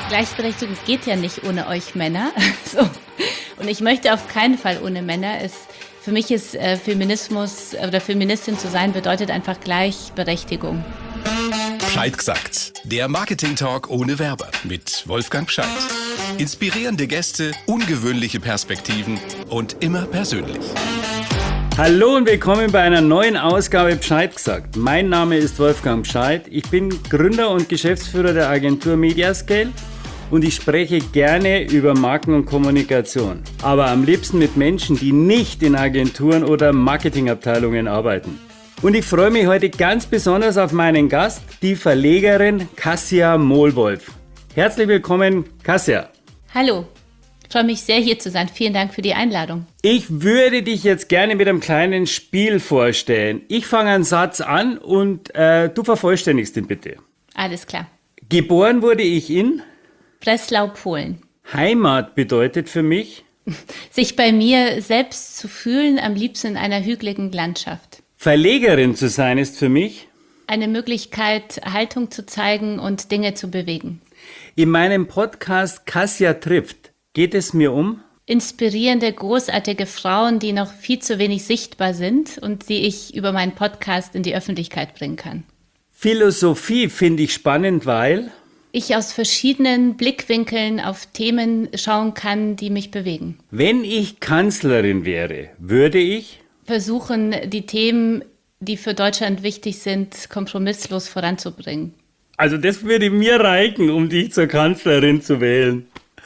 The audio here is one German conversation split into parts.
Gleichberechtigung geht ja nicht ohne euch Männer. So. Und ich möchte auf keinen Fall ohne Männer. Für mich ist Feminismus oder Feministin zu sein bedeutet einfach Gleichberechtigung. Scheid gesagt. Der Marketing-Talk ohne Werber mit Wolfgang Scheid. Inspirierende Gäste, ungewöhnliche Perspektiven und immer persönlich. Hallo und willkommen bei einer neuen Ausgabe Scheid gesagt. Mein Name ist Wolfgang Scheid. Ich bin Gründer und Geschäftsführer der Agentur Mediascale und ich spreche gerne über Marken und Kommunikation. Aber am liebsten mit Menschen, die nicht in Agenturen oder Marketingabteilungen arbeiten. Und ich freue mich heute ganz besonders auf meinen Gast, die Verlegerin Kasia Mohlwolf. Herzlich willkommen, Kasia. Hallo, ich freue mich sehr, hier zu sein. Vielen Dank für die Einladung. Ich würde dich jetzt gerne mit einem kleinen Spiel vorstellen. Ich fange einen Satz an und du vervollständigst ihn bitte. Alles klar. Geboren wurde ich in Breslau, Polen. Heimat bedeutet für mich Sich bei mir selbst zu fühlen, am liebsten in einer hügeligen Landschaft. Verlegerin zu sein ist für mich Eine Möglichkeit, Haltung zu zeigen und Dinge zu bewegen. in meinem Podcast Kasia trifft geht es mir um Inspirierende, großartige Frauen, die noch viel zu wenig sichtbar sind und die ich über meinen Podcast in die Öffentlichkeit bringen kann. Philosophie finde ich spannend, weil Ich aus verschiedenen Blickwinkeln auf Themen schauen kann, die mich bewegen. wenn ich Kanzlerin wäre, würde ich Versuchen, die Themen, die für Deutschland wichtig sind, kompromisslos voranzubringen. also das würde mir reichen, um dich zur Kanzlerin zu wählen.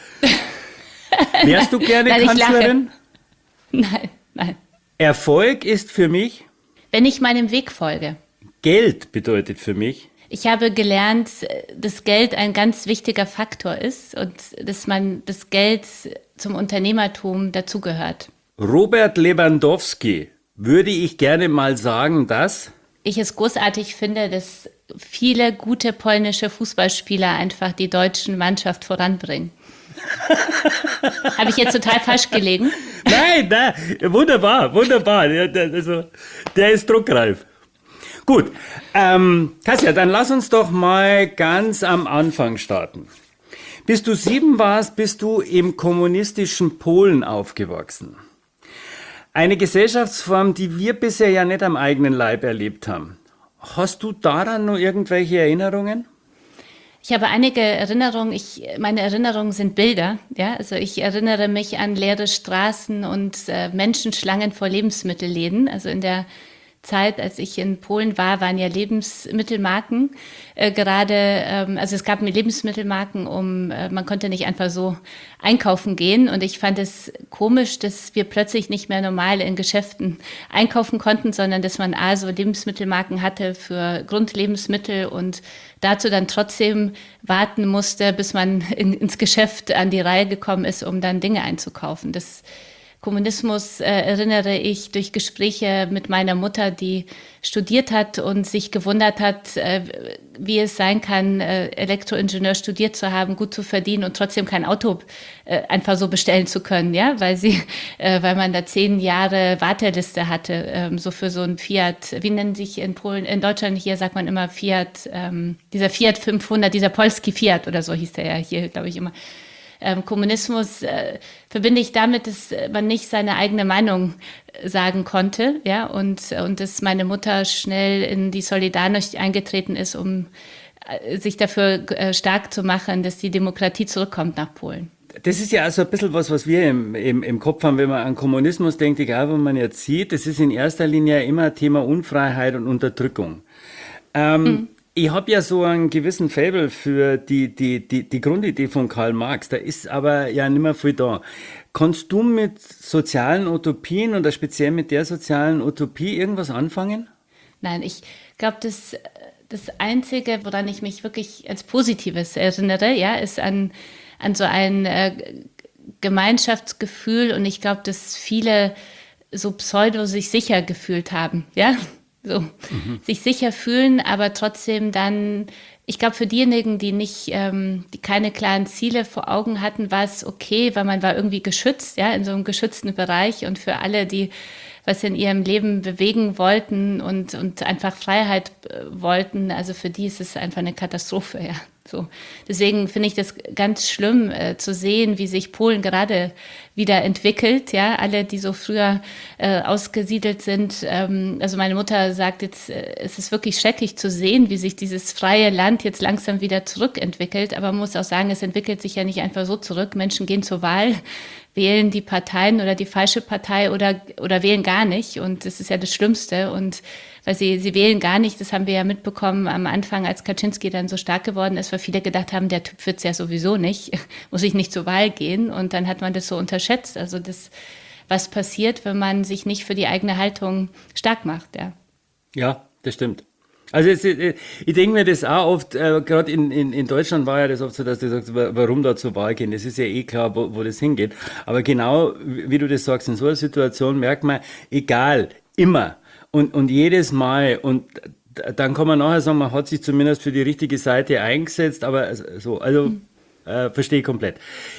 Wärst du gerne Nein, ich Kanzlerin? Nein. Erfolg ist für mich Wenn ich meinem Weg folge. Geld bedeutet für mich Ich habe gelernt, dass Geld ein ganz wichtiger Faktor ist und dass das Geld zum Unternehmertum dazugehört. Robert Lewandowski würde ich gerne mal sagen, dass Ich es großartig finde, dass viele gute polnische Fußballspieler einfach die deutschen Mannschaft voranbringen. Habe ich jetzt total falsch gelegen? Nein, wunderbar. Der ist druckreif. Gut, Kasia, dann lass uns doch mal ganz am Anfang starten. Bis du 7 warst, bist du im kommunistischen Polen aufgewachsen. Eine Gesellschaftsform, die wir bisher ja nicht am eigenen Leib erlebt haben. Hast du daran noch irgendwelche Erinnerungen? Ich habe einige Erinnerungen. Meine Erinnerungen sind Bilder. Ja? Also ich erinnere mich an leere Straßen und Menschenschlangen vor Lebensmittelläden. Also in der Zeit, als ich in Polen war, waren ja Lebensmittelmarken also es gab Lebensmittelmarken, man konnte nicht einfach so einkaufen gehen und ich fand es komisch, dass wir plötzlich nicht mehr normal in Geschäften einkaufen konnten, sondern dass man so Lebensmittelmarken hatte für Grundlebensmittel und dazu dann trotzdem warten musste, bis man ins Geschäft an die Reihe gekommen ist, um dann Dinge einzukaufen. Kommunismus erinnere ich durch Gespräche mit meiner Mutter, die studiert hat und sich gewundert hat, wie es sein kann, Elektroingenieur studiert zu haben, gut zu verdienen und trotzdem kein Auto einfach so bestellen zu können, ja, weil man da 10 Jahre Warteliste hatte, so für so ein Fiat, wie nennen sich in Polen, in Deutschland hier sagt man immer Fiat, dieser Fiat 500, dieser Polski Fiat oder so hieß der ja hier, glaube ich immer. Kommunismus verbinde ich damit, dass man nicht seine eigene Meinung sagen konnte, ja, und dass meine Mutter schnell in die Solidarność eingetreten ist, um sich dafür stark zu machen, dass die Demokratie zurückkommt nach Polen. Das ist ja also ein bisschen was wir im Kopf haben, wenn man an Kommunismus denkt, egal wo man jetzt sieht, das ist in erster Linie immer Thema Unfreiheit und Unterdrückung. Ich habe ja so einen gewissen Faible für die Grundidee von Karl Marx, da ist aber ja nicht mehr viel da. Kannst du mit sozialen Utopien oder speziell mit der sozialen Utopie irgendwas anfangen? Nein, ich glaube, das Einzige, woran ich mich wirklich als Positives erinnere, ja, ist an so ein Gemeinschaftsgefühl und ich glaube, dass viele so pseudo sich sicher gefühlt haben, ja. So, sich sicher fühlen, aber trotzdem dann, ich glaube, für diejenigen, die keine klaren Ziele vor Augen hatten, war es okay, weil man war irgendwie geschützt, ja, in so einem geschützten Bereich und für alle, die was in ihrem Leben bewegen wollten und einfach Freiheit wollten, also für die ist es einfach eine Katastrophe, ja. So. Deswegen finde ich das ganz schlimm zu sehen, wie sich Polen gerade wieder entwickelt. Ja, alle, die so früher ausgesiedelt sind. Also meine Mutter sagt jetzt, es ist wirklich schrecklich zu sehen, wie sich dieses freie Land jetzt langsam wieder zurückentwickelt. Aber man muss auch sagen, es entwickelt sich ja nicht einfach so zurück. Menschen gehen zur Wahl, wählen die Parteien oder die falsche Partei oder wählen gar nicht. Und das ist ja das Schlimmste. Und weil sie wählen gar nicht, das haben wir ja mitbekommen am Anfang, als Kaczynski dann so stark geworden ist, weil viele gedacht haben, der Typ wird's ja sowieso nicht, muss ich nicht zur Wahl gehen. Und dann hat man das so unterschätzt. Also das, was passiert, wenn man sich nicht für die eigene Haltung stark macht. Ja, Ja, das stimmt. Also ich denke mir das auch oft, gerade in Deutschland war ja das oft so, dass du sagst, warum da zur Wahl gehen. Das ist ja eh klar, wo das hingeht. Aber genau, wie du das sagst, in so einer Situation merkt man, egal, immer und jedes Mal und dann kann man nachher sagen, man hat sich zumindest für die richtige Seite eingesetzt, aber so, also verstehe ich komplett.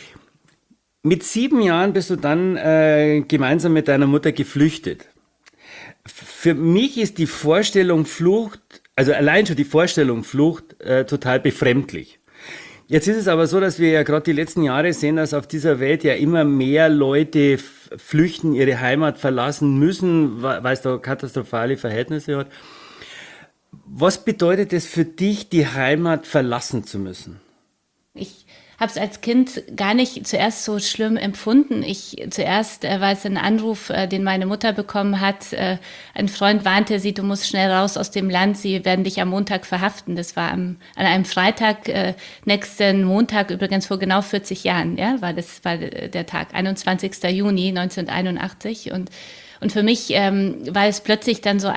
Mit 7 Jahren bist du dann gemeinsam mit deiner Mutter geflüchtet. Für mich ist die Vorstellung Flucht, also allein schon die Vorstellung Flucht, total befremdlich. Jetzt ist es aber so, dass wir ja gerade die letzten Jahre sehen, dass auf dieser Welt ja immer mehr Leute flüchten, ihre Heimat verlassen müssen, weil es da katastrophale Verhältnisse hat. Was bedeutet es für dich, die Heimat verlassen zu müssen? ich habe es als Kind gar nicht zuerst so schlimm empfunden. Zuerst war es ein Anruf, den meine Mutter bekommen hat. Ein Freund warnte sie, du musst schnell raus aus dem Land, sie werden dich am Montag verhaften. Das war an einem Freitag, nächsten Montag, übrigens vor genau 40 Jahren, ja, war der Tag, 21. Juni 1981. Und für mich war es plötzlich dann so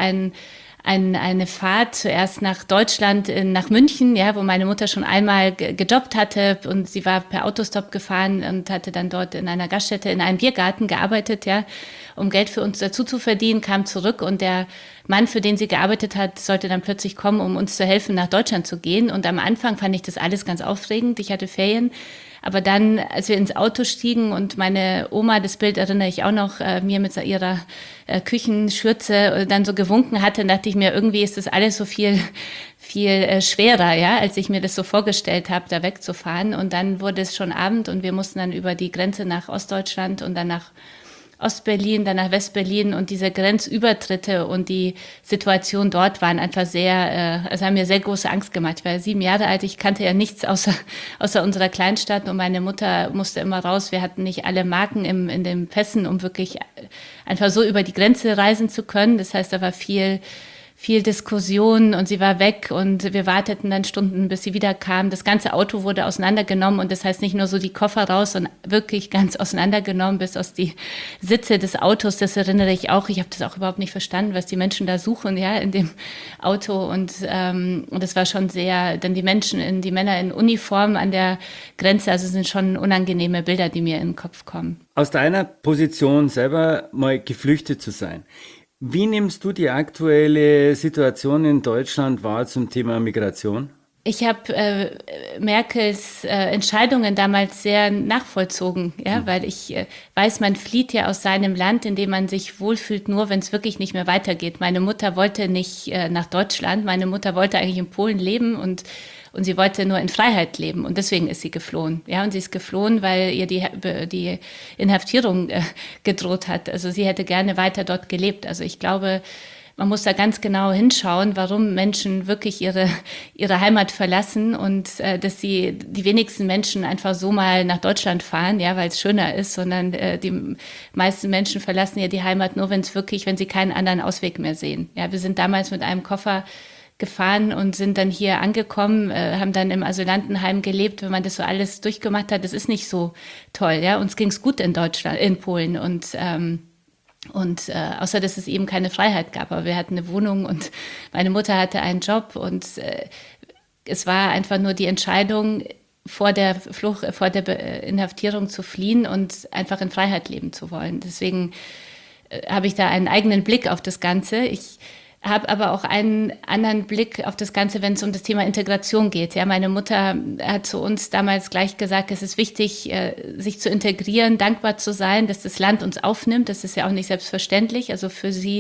eine Fahrt zuerst nach Deutschland, nach München, ja, wo meine Mutter schon einmal gejobbt hatte und sie war per Autostop gefahren und hatte dann dort in einer Gaststätte, in einem Biergarten gearbeitet, ja, um Geld für uns dazu zu verdienen, kam zurück und der Mann, für den sie gearbeitet hat, sollte dann plötzlich kommen, um uns zu helfen, nach Deutschland zu gehen. Und am Anfang fand ich das alles ganz aufregend. Ich hatte Ferien. Aber dann, als wir ins Auto stiegen und meine Oma, das Bild erinnere ich auch noch, mir mit ihrer Küchenschürze dann so gewunken hatte, dachte ich mir, irgendwie ist das alles so viel schwerer, ja, als ich mir das so vorgestellt habe, da wegzufahren. Und dann wurde es schon Abend und wir mussten dann über die Grenze nach Ostdeutschland und dann nach Ostberlin, dann nach Westberlin und diese Grenzübertritte und die Situation dort waren einfach also haben mir sehr große Angst gemacht. Ich war 7 Jahre alt, ich kannte ja nichts außer unserer Kleinstadt und meine Mutter musste immer raus. Wir hatten nicht alle Marken in den Pässen, um wirklich einfach so über die Grenze reisen zu können. Das heißt, da war viel Diskussion und sie war weg und wir warteten dann Stunden, bis sie wieder kam. Das ganze Auto wurde auseinandergenommen und das heißt nicht nur so die Koffer raus, sondern wirklich ganz auseinandergenommen bis aus die Sitze des Autos. Das erinnere ich auch. Ich habe das auch überhaupt nicht verstanden, was die Menschen da suchen, ja, in dem Auto und das war schon sehr, dann die Männer in Uniform an der Grenze, also es sind schon unangenehme Bilder, die mir in den Kopf kommen. Aus deiner Position selber mal geflüchtet zu sein. Wie nimmst du die aktuelle Situation in Deutschland wahr zum Thema Migration? Ich habe Merkels Entscheidungen damals sehr nachvollzogen, ja, weil ich weiß, man flieht ja aus seinem Land, in dem man sich wohlfühlt, nur wenn es wirklich nicht mehr weitergeht. Meine Mutter wollte nicht nach Deutschland, meine Mutter wollte eigentlich in Polen leben und sie wollte nur in Freiheit leben und deswegen ist sie geflohen. Ja, und sie ist geflohen, weil ihr die Inhaftierung gedroht hat. Also sie hätte gerne weiter dort gelebt. Also ich glaube, man muss da ganz genau hinschauen, warum Menschen wirklich ihre Heimat verlassen und dass die wenigsten Menschen einfach so mal nach Deutschland fahren, ja, weil es schöner ist, sondern die meisten Menschen verlassen ja die Heimat nur, wenn sie keinen anderen Ausweg mehr sehen. Ja, wir sind damals mit einem Koffer gefahren und sind dann hier angekommen, haben dann im Asylantenheim gelebt, wenn man das so alles durchgemacht hat. Das ist nicht so toll, ja. Uns ging's gut in Deutschland, in Polen und außer dass es eben keine Freiheit gab. Aber wir hatten eine Wohnung und meine Mutter hatte einen Job und es war einfach nur die Entscheidung, vor der Inhaftierung zu fliehen und einfach in Freiheit leben zu wollen. Deswegen habe ich da einen eigenen Blick auf das Ganze. Ich habe aber auch einen anderen Blick auf das Ganze, wenn es um das Thema Integration geht. Ja, meine Mutter hat zu uns damals gleich gesagt, es ist wichtig, sich zu integrieren, dankbar zu sein, dass das Land uns aufnimmt. Das ist ja auch nicht selbstverständlich. Also für sie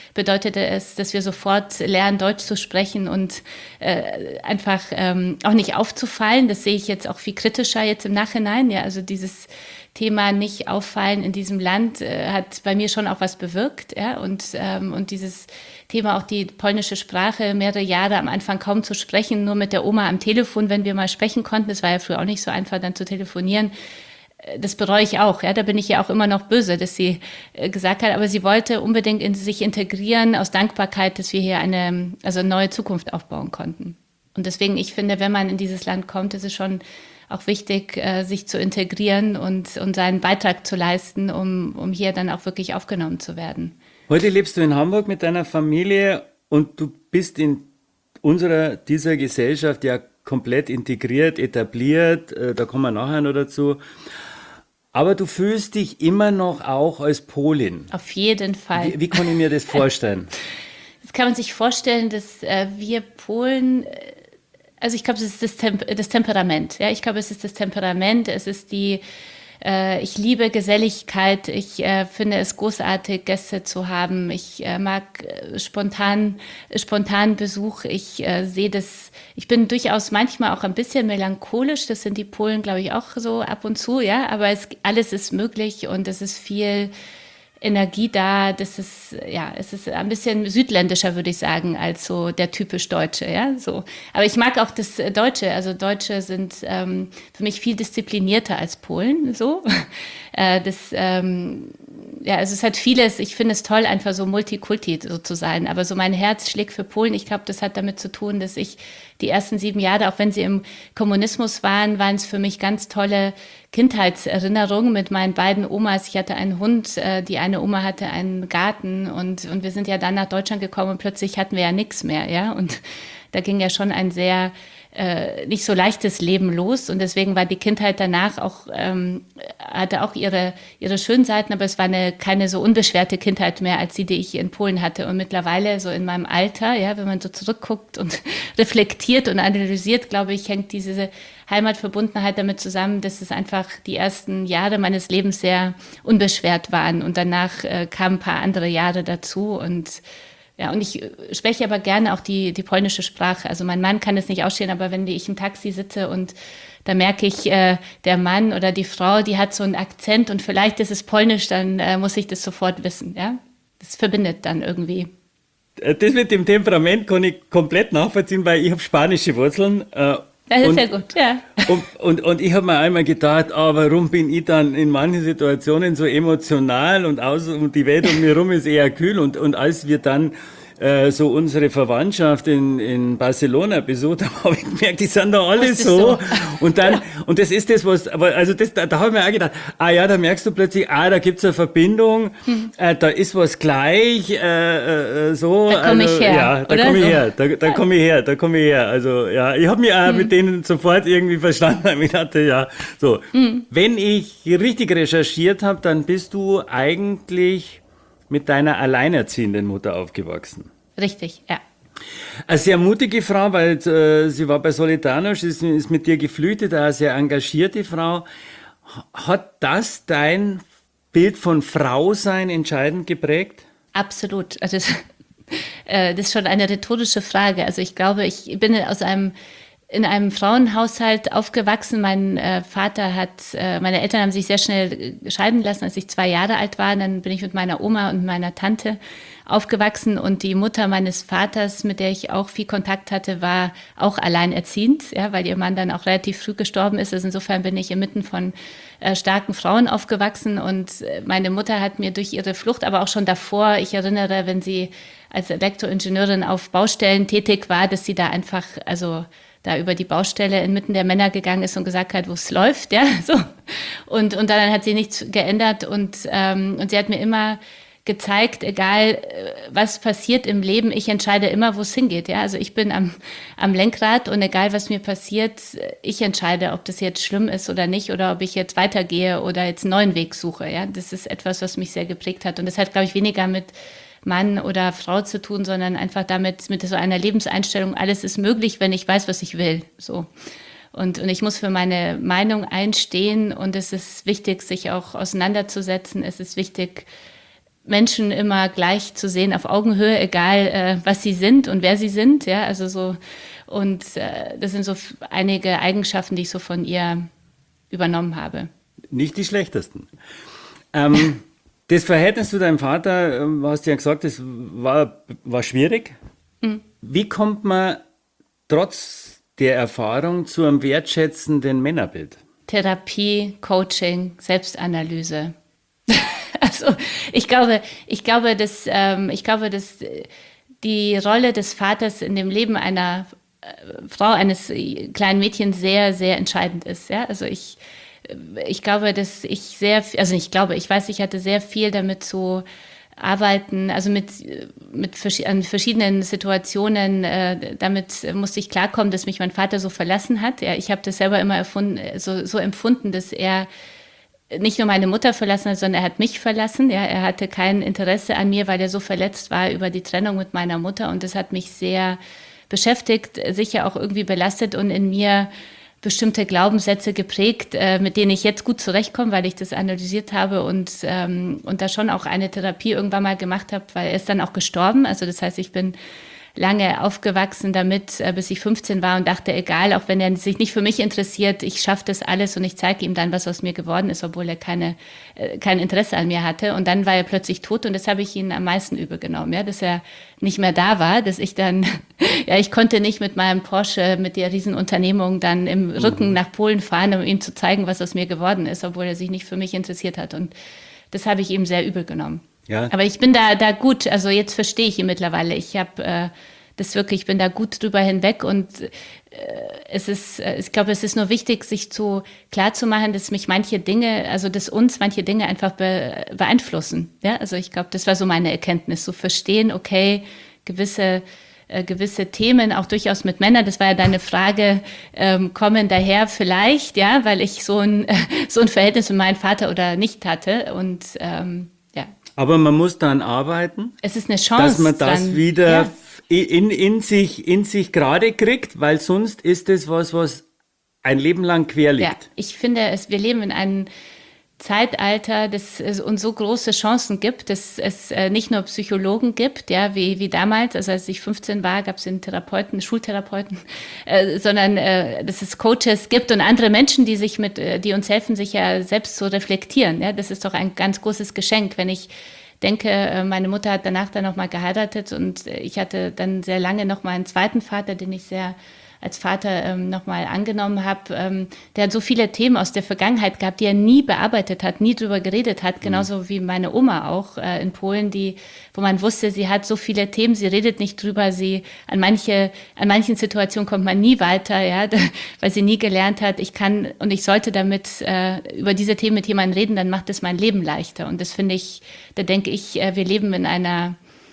bedeutete es, dass wir sofort lernen, Deutsch zu sprechen und einfach auch nicht aufzufallen. Das sehe ich jetzt auch viel kritischer jetzt im Nachhinein. Ja, also dieses Thema nicht auffallen in diesem Land hat bei mir schon auch was bewirkt. Ja? Und dieses Thema auch die polnische Sprache mehrere Jahre am Anfang kaum zu sprechen, nur mit der Oma am Telefon, wenn wir mal sprechen konnten. Das war ja früher auch nicht so einfach, dann zu telefonieren. Das bereue ich auch. Ja? Da bin ich ja auch immer noch böse, dass sie gesagt hat, aber sie wollte unbedingt in sich integrieren aus Dankbarkeit, dass wir hier eine neue Zukunft aufbauen konnten. Und deswegen, ich finde, wenn man in dieses Land kommt, ist es schon auch wichtig, sich zu integrieren und seinen Beitrag zu leisten, um hier dann auch wirklich aufgenommen zu werden. Heute lebst du in Hamburg mit deiner Familie und du bist in dieser Gesellschaft ja komplett integriert, etabliert, da kommen wir nachher noch dazu. Aber du fühlst dich immer noch auch als Polin. Auf jeden Fall. Wie kann ich mir das vorstellen? Das kann man sich vorstellen, dass wir Polen, also ich glaube, es ist das Temperament. Ja? Ich glaube, es ist das Temperament, es ist ich liebe Geselligkeit, ich finde es großartig, Gäste zu haben. Ich mag spontan Besuch. Ich sehe das, ich bin durchaus manchmal auch ein bisschen melancholisch. Das sind die Polen, glaube ich, auch so ab und zu, ja. Aber alles ist möglich und es ist viel Energie da. Es ist ein bisschen südländischer, würde ich sagen, als so der typisch Deutsche, ja, so. Aber ich mag auch das Deutsche. Also Deutsche sind für mich viel disziplinierter als Polen, so. Also es hat vieles, ich finde es toll, einfach so Multikulti so zu sein, aber so mein Herz schlägt für Polen. Ich glaube, das hat damit zu tun, dass ich die ersten 7 Jahre, auch wenn sie im Kommunismus waren es für mich ganz tolle Kindheitserinnerungen mit meinen beiden Omas. Ich hatte einen Hund, die eine Oma hatte einen Garten und wir sind ja dann nach Deutschland gekommen und plötzlich hatten wir ja nichts mehr, ja, und da ging ja schon ein sehr nicht so leichtes Leben los und deswegen war die Kindheit danach auch, hatte auch ihre schönen Seiten, aber es war keine so unbeschwerte Kindheit mehr als die ich in Polen hatte und mittlerweile so in meinem Alter, ja, wenn man so zurückguckt und reflektiert und analysiert, glaube ich, hängt diese Heimatverbundenheit damit zusammen, dass es einfach die ersten Jahre meines Lebens sehr unbeschwert waren und danach kamen ein paar andere Jahre dazu und ich spreche aber gerne auch die polnische Sprache. Also mein Mann kann es nicht ausstehen, aber wenn ich im Taxi sitze und da merke ich, der Mann oder die Frau, die hat so einen Akzent und vielleicht ist es polnisch, dann muss ich das sofort wissen. Ja? Das verbindet dann irgendwie. Das mit dem Temperament kann ich komplett nachvollziehen, weil ich habe spanische Wurzeln. Das ist sehr gut, ja. Und ich habe mir einmal gedacht, warum bin ich dann in manchen Situationen so emotional und die Welt um mich herum ist eher kühl und als wir dann so unsere Verwandtschaft in Barcelona besucht haben, habe ich gemerkt, die sind da alle so. Und dann, und das ist das, da habe ich mir auch gedacht, da merkst du plötzlich, da gibt's eine Verbindung, da ist was gleich, so. Da komme ich her. Ja, da komme ich her. Also, ja, ich habe mich auch mit denen sofort irgendwie verstanden, weil ich dachte, ja, so. Wenn ich richtig recherchiert habe, dann bist du eigentlich mit deiner alleinerziehenden Mutter aufgewachsen. Richtig, ja. Eine sehr mutige Frau, weil sie war bei Solidarność, ist mit dir geflüchtet, eine sehr engagierte Frau. Hat das dein Bild von Frausein entscheidend geprägt? Absolut. Also das ist schon eine rhetorische Frage. Also ich glaube, ich bin in einem Frauenhaushalt aufgewachsen. Meine Eltern haben sich sehr schnell scheiden lassen, als ich 2 Jahre alt war. Dann bin ich mit meiner Oma und meiner Tante aufgewachsen und die Mutter meines Vaters, mit der ich auch viel Kontakt hatte, war auch alleinerziehend, ja, weil ihr Mann dann auch relativ früh gestorben ist. Also insofern bin ich inmitten von starken Frauen aufgewachsen und meine Mutter hat mir durch ihre Flucht, aber auch schon davor, ich erinnere, wenn sie als Elektroingenieurin auf Baustellen tätig war, dass sie da einfach, da über die Baustelle inmitten der Männer gegangen ist und gesagt hat, wo es läuft, ja, so. Und dann hat sie nichts geändert und sie hat mir immer gezeigt, egal was passiert im Leben, ich entscheide immer, wo es hingeht, ja. Also ich bin am Lenkrad und egal was mir passiert, ich entscheide, ob das jetzt schlimm ist oder nicht oder ob ich jetzt weitergehe oder jetzt einen neuen Weg suche, ja. Das ist etwas, was mich sehr geprägt hat und das hat, glaube ich, weniger mit Mann oder Frau zu tun, sondern einfach mit so einer Lebenseinstellung, alles ist möglich, wenn ich weiß, was ich will, so. Und ich muss für meine Meinung einstehen und es ist wichtig, sich auch auseinanderzusetzen. Es ist wichtig, Menschen immer gleich zu sehen, auf Augenhöhe, egal was sie sind und wer sie sind. Ja, also so, und das sind so einige Eigenschaften, die ich so von ihr übernommen habe. Nicht die schlechtesten. Das Verhältnis zu deinem Vater, hast du ja gesagt, das war schwierig. Mhm. Wie kommt man trotz der Erfahrung zu einem wertschätzenden Männerbild? Therapie, Coaching, Selbstanalyse. Also ich glaube, dass die Rolle des Vaters in dem Leben einer Frau, eines kleinen Mädchens sehr, sehr entscheidend ist. Ja? Also ich glaube, dass ich weiß, ich hatte sehr viel damit zu arbeiten, also an verschiedenen Situationen, damit musste ich klarkommen, dass mich mein Vater so verlassen hat. Ja, ich habe das selber immer so empfunden, dass er nicht nur meine Mutter verlassen hat, sondern er hat mich verlassen. Ja, er hatte kein Interesse an mir, weil er so verletzt war über die Trennung mit meiner Mutter. Und das hat mich sehr beschäftigt, sicher auch irgendwie belastet und in mir bestimmte Glaubenssätze geprägt, mit denen ich jetzt gut zurechtkomme, weil ich das analysiert habe und da schon auch eine Therapie irgendwann mal gemacht habe, weil er ist dann auch gestorben. Also das heißt, ich bin lange aufgewachsen damit, bis ich 15 war und dachte, egal, auch wenn er sich nicht für mich interessiert, ich schaffe das alles und ich zeige ihm dann, was aus mir geworden ist, obwohl er kein Interesse an mir hatte. Und dann war er plötzlich tot und das habe ich ihm am meisten übel genommen, ja, dass er nicht mehr da war, dass ich dann, ja, ich konnte nicht mit meinem Porsche, mit der Riesenunternehmung dann im Rücken nach Polen fahren, um ihm zu zeigen, was aus mir geworden ist, obwohl er sich nicht für mich interessiert hat. Und das habe ich ihm sehr übel genommen. Ja. Aber ich bin da gut, also jetzt verstehe ich ihn mittlerweile. Ich habe das wirklich, ich bin da gut drüber hinweg und ich glaube, es ist nur wichtig, sich klar zu machen, dass mich manche Dinge einfach beeinflussen. Ja, also ich glaube, das war so meine Erkenntnis, so verstehen, okay, gewisse Themen, auch durchaus mit Männern, das war ja deine Frage, kommen daher vielleicht, ja, weil ich so ein Verhältnis mit meinem Vater oder nicht hatte und ja. Aber man muss dann arbeiten. Es ist eine Chance, dass man das wieder in sich gerade kriegt, weil sonst ist es was ein Leben lang quer liegt. Ja, ich finde, wir leben in einem Zeitalter, das uns so große Chancen gibt, dass es nicht nur Psychologen gibt, ja, wie damals, also als ich 15 war, gab es den Schultherapeuten, sondern dass es Coaches gibt und andere Menschen, die uns helfen, sich ja selbst zu reflektieren. Ja, das ist doch ein ganz großes Geschenk, wenn ich denke, meine Mutter hat danach dann nochmal geheiratet und ich hatte dann sehr lange nochmal einen zweiten Vater, den ich sehr als Vater nochmal angenommen habe. Der hat so viele Themen aus der Vergangenheit gehabt, die er nie bearbeitet hat, nie drüber geredet hat, genauso wie meine Oma auch in Polen, wo man wusste, sie hat so viele Themen, sie redet nicht drüber, an manchen Situationen kommt man nie weiter, ja, weil sie nie gelernt hat, ich kann und ich sollte damit über diese Themen mit jemandem reden, dann macht es mein Leben leichter. Und das finde ich, da denke ich, wir leben in einer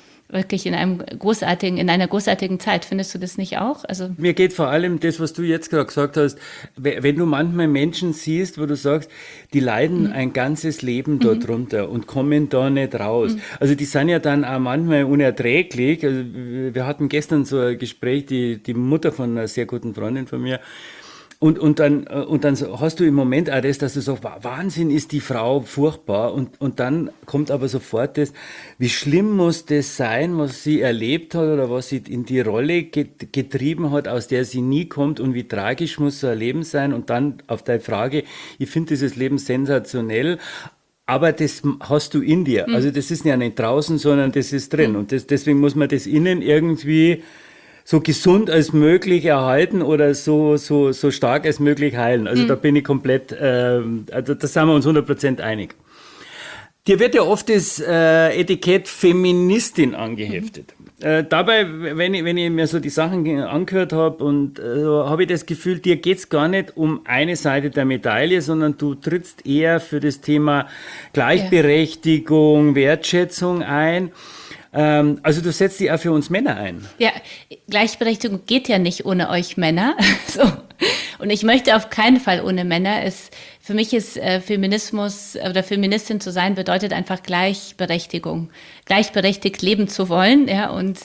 großartigen Zeit. Findest du das nicht auch? Also mir geht vor allem das, was du jetzt gerade gesagt hast, wenn du manchmal Menschen siehst, wo du sagst, die leiden ein ganzes Leben dort drunter und kommen da nicht raus. Also die sind ja dann auch manchmal unerträglich. Also wir hatten gestern so ein Gespräch, die Mutter von einer sehr guten Freundin von mir, und dann hast du im Moment auch das, dass du sagst, Wahnsinn, ist die Frau furchtbar. Und dann kommt aber sofort das, wie schlimm muss das sein, was sie erlebt hat oder was sie in die Rolle getrieben hat, aus der sie nie kommt und wie tragisch muss so ein Leben sein. Und dann auf deine Frage, ich finde dieses Leben sensationell, aber das hast du in dir. Also das ist ja nicht draußen, sondern das ist drin. Und deswegen muss man das innen irgendwie so gesund als möglich erhalten oder so stark als möglich heilen. Also da bin ich komplett, also da sind wir uns 100% einig. Dir wird ja oft das Etikett Feministin angeheftet. Dabei, wenn ich mir so die Sachen angehört habe, und habe ich das Gefühl, dir geht's gar nicht um eine Seite der Medaille, sondern du trittst eher für das Thema Gleichberechtigung, Wertschätzung ein. Also du setzt dich auch für uns Männer ein. Ja, Gleichberechtigung geht ja nicht ohne euch Männer. So. Und ich möchte auf keinen Fall ohne Männer. Für mich ist Feminismus oder Feministin zu sein bedeutet einfach Gleichberechtigung, gleichberechtigt leben zu wollen, ja, und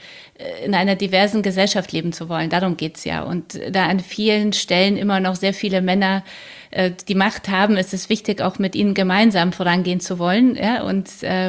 in einer diversen Gesellschaft leben zu wollen. Darum geht's ja. Und da an vielen Stellen immer noch sehr viele Männer die Macht haben, ist es wichtig, auch mit ihnen gemeinsam vorangehen zu wollen. Ja? Und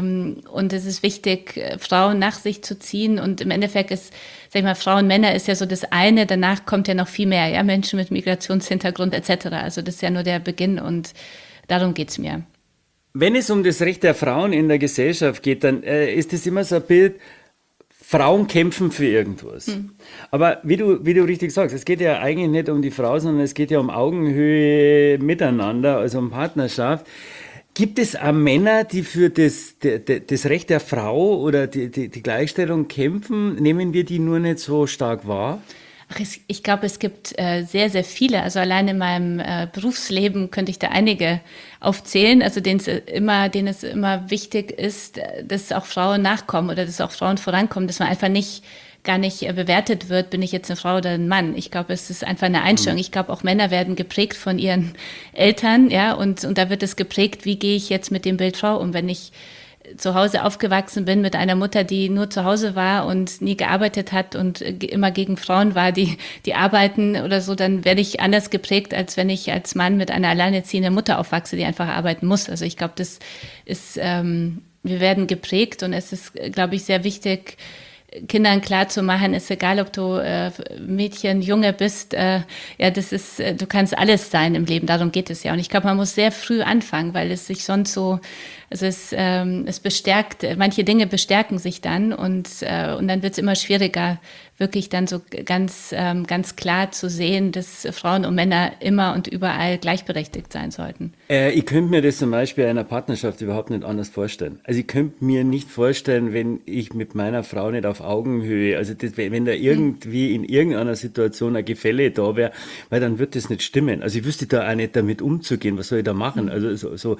es ist wichtig, Frauen nach sich zu ziehen. Und im Endeffekt ist, sag ich mal, Frauen, Männer ist ja so das eine, danach kommt ja noch viel mehr, ja, Menschen mit Migrationshintergrund etc. Also das ist ja nur der Beginn und darum geht's mir. Wenn es um das Recht der Frauen in der Gesellschaft geht, dann ist das immer so ein Bild, Frauen kämpfen für irgendwas. Aber wie du richtig sagst, es geht ja eigentlich nicht um die Frau, sondern es geht ja um Augenhöhe miteinander, also um Partnerschaft. Gibt es auch Männer, die für das Recht der Frau oder die Gleichstellung kämpfen? Nehmen wir die nur nicht so stark wahr? Ach, ich glaube, es gibt sehr, sehr viele. Also allein in meinem Berufsleben könnte ich da einige aufzählen, also denen es immer wichtig ist, dass auch Frauen nachkommen oder dass auch Frauen vorankommen, dass man einfach gar nicht bewertet wird, bin ich jetzt eine Frau oder ein Mann. Ich glaube, es ist einfach eine Einstellung. Ich glaube, auch Männer werden geprägt von ihren Eltern, ja, und da wird es geprägt, wie gehe ich jetzt mit dem Bild Frau um, wenn ich zu Hause aufgewachsen bin mit einer Mutter, die nur zu Hause war und nie gearbeitet hat und immer gegen Frauen war, die arbeiten oder so, dann werde ich anders geprägt, als wenn ich als Mann mit einer alleinerziehenden Mutter aufwachse, die einfach arbeiten muss. Also ich glaube, das ist, wir werden geprägt und es ist, glaube ich, sehr wichtig, Kindern klar zu machen, ist egal, ob du Mädchen, Junge bist, ja, das ist, du kannst alles sein im Leben, darum geht es ja. Und ich glaube, man muss sehr früh anfangen, weil es sich sonst so, also es bestärkt, manche Dinge bestärken sich dann und dann wird es immer schwieriger, wirklich dann so ganz klar zu sehen, dass Frauen und Männer immer und überall gleichberechtigt sein sollten. Ich könnte mir das zum Beispiel einer Partnerschaft überhaupt nicht anders vorstellen. Also ich könnte mir nicht vorstellen, wenn ich mit meiner Frau nicht auf Augenhöhe, also wenn da irgendwie in irgendeiner Situation ein Gefälle da wäre, weil dann wird das nicht stimmen. Also ich wüsste da auch nicht damit umzugehen, was soll ich da machen? Also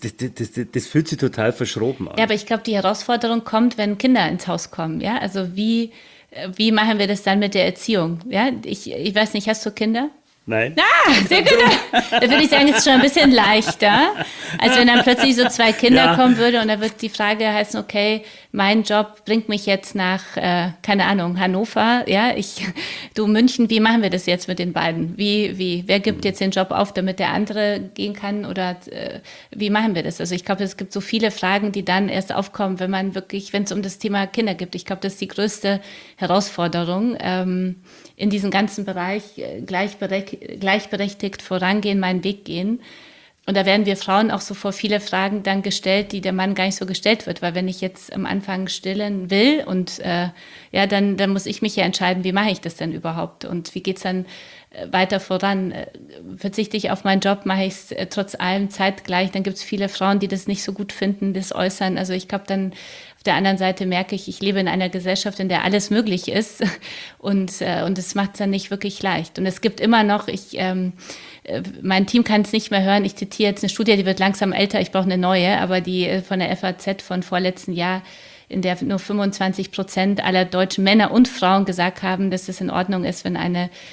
das fühlt sich total verschroben an. Ja, aber ich glaube, die Herausforderung kommt, wenn Kinder ins Haus kommen, ja, also wie machen wir das dann mit der Erziehung? Ja, ich weiß nicht, hast du Kinder? Nein. Sehr gut. Da würde ich sagen, es ist schon ein bisschen leichter, als wenn dann plötzlich so zwei Kinder kommen würde und da wird die Frage heißen, okay, mein Job bringt mich jetzt nach, keine Ahnung, Hannover, ja, du München, wie machen wir das jetzt mit den beiden? Wer gibt jetzt den Job auf, damit der andere gehen kann oder wie machen wir das? Also ich glaube, es gibt so viele Fragen, die dann erst aufkommen, wenn es um das Thema Kinder geht. Ich glaube, das ist die größte Herausforderung, in diesem ganzen Bereich gleichberechtigt vorangehen, meinen Weg gehen. Und da werden wir Frauen auch so vor viele Fragen dann gestellt, die der Mann gar nicht so gestellt wird. Weil wenn ich jetzt am Anfang stillen will und dann muss ich mich ja entscheiden, wie mache ich das denn überhaupt? Und wie geht's dann weiter voran? Verzichte ich auf meinen Job, mache ich es trotz allem zeitgleich? Dann gibt es viele Frauen, die das nicht so gut finden, das äußern. Also ich glaube dann, auf der anderen Seite merke ich lebe in einer Gesellschaft, in der alles möglich ist und es macht es dann nicht wirklich leicht. Und es gibt immer noch, mein Team kann es nicht mehr hören, ich zitiere jetzt eine Studie, die wird langsam älter, ich brauche eine neue, aber die von der FAZ von vorletzten Jahr, in der nur 25% aller deutschen Männer und Frauen gesagt haben, dass es in Ordnung ist, wenn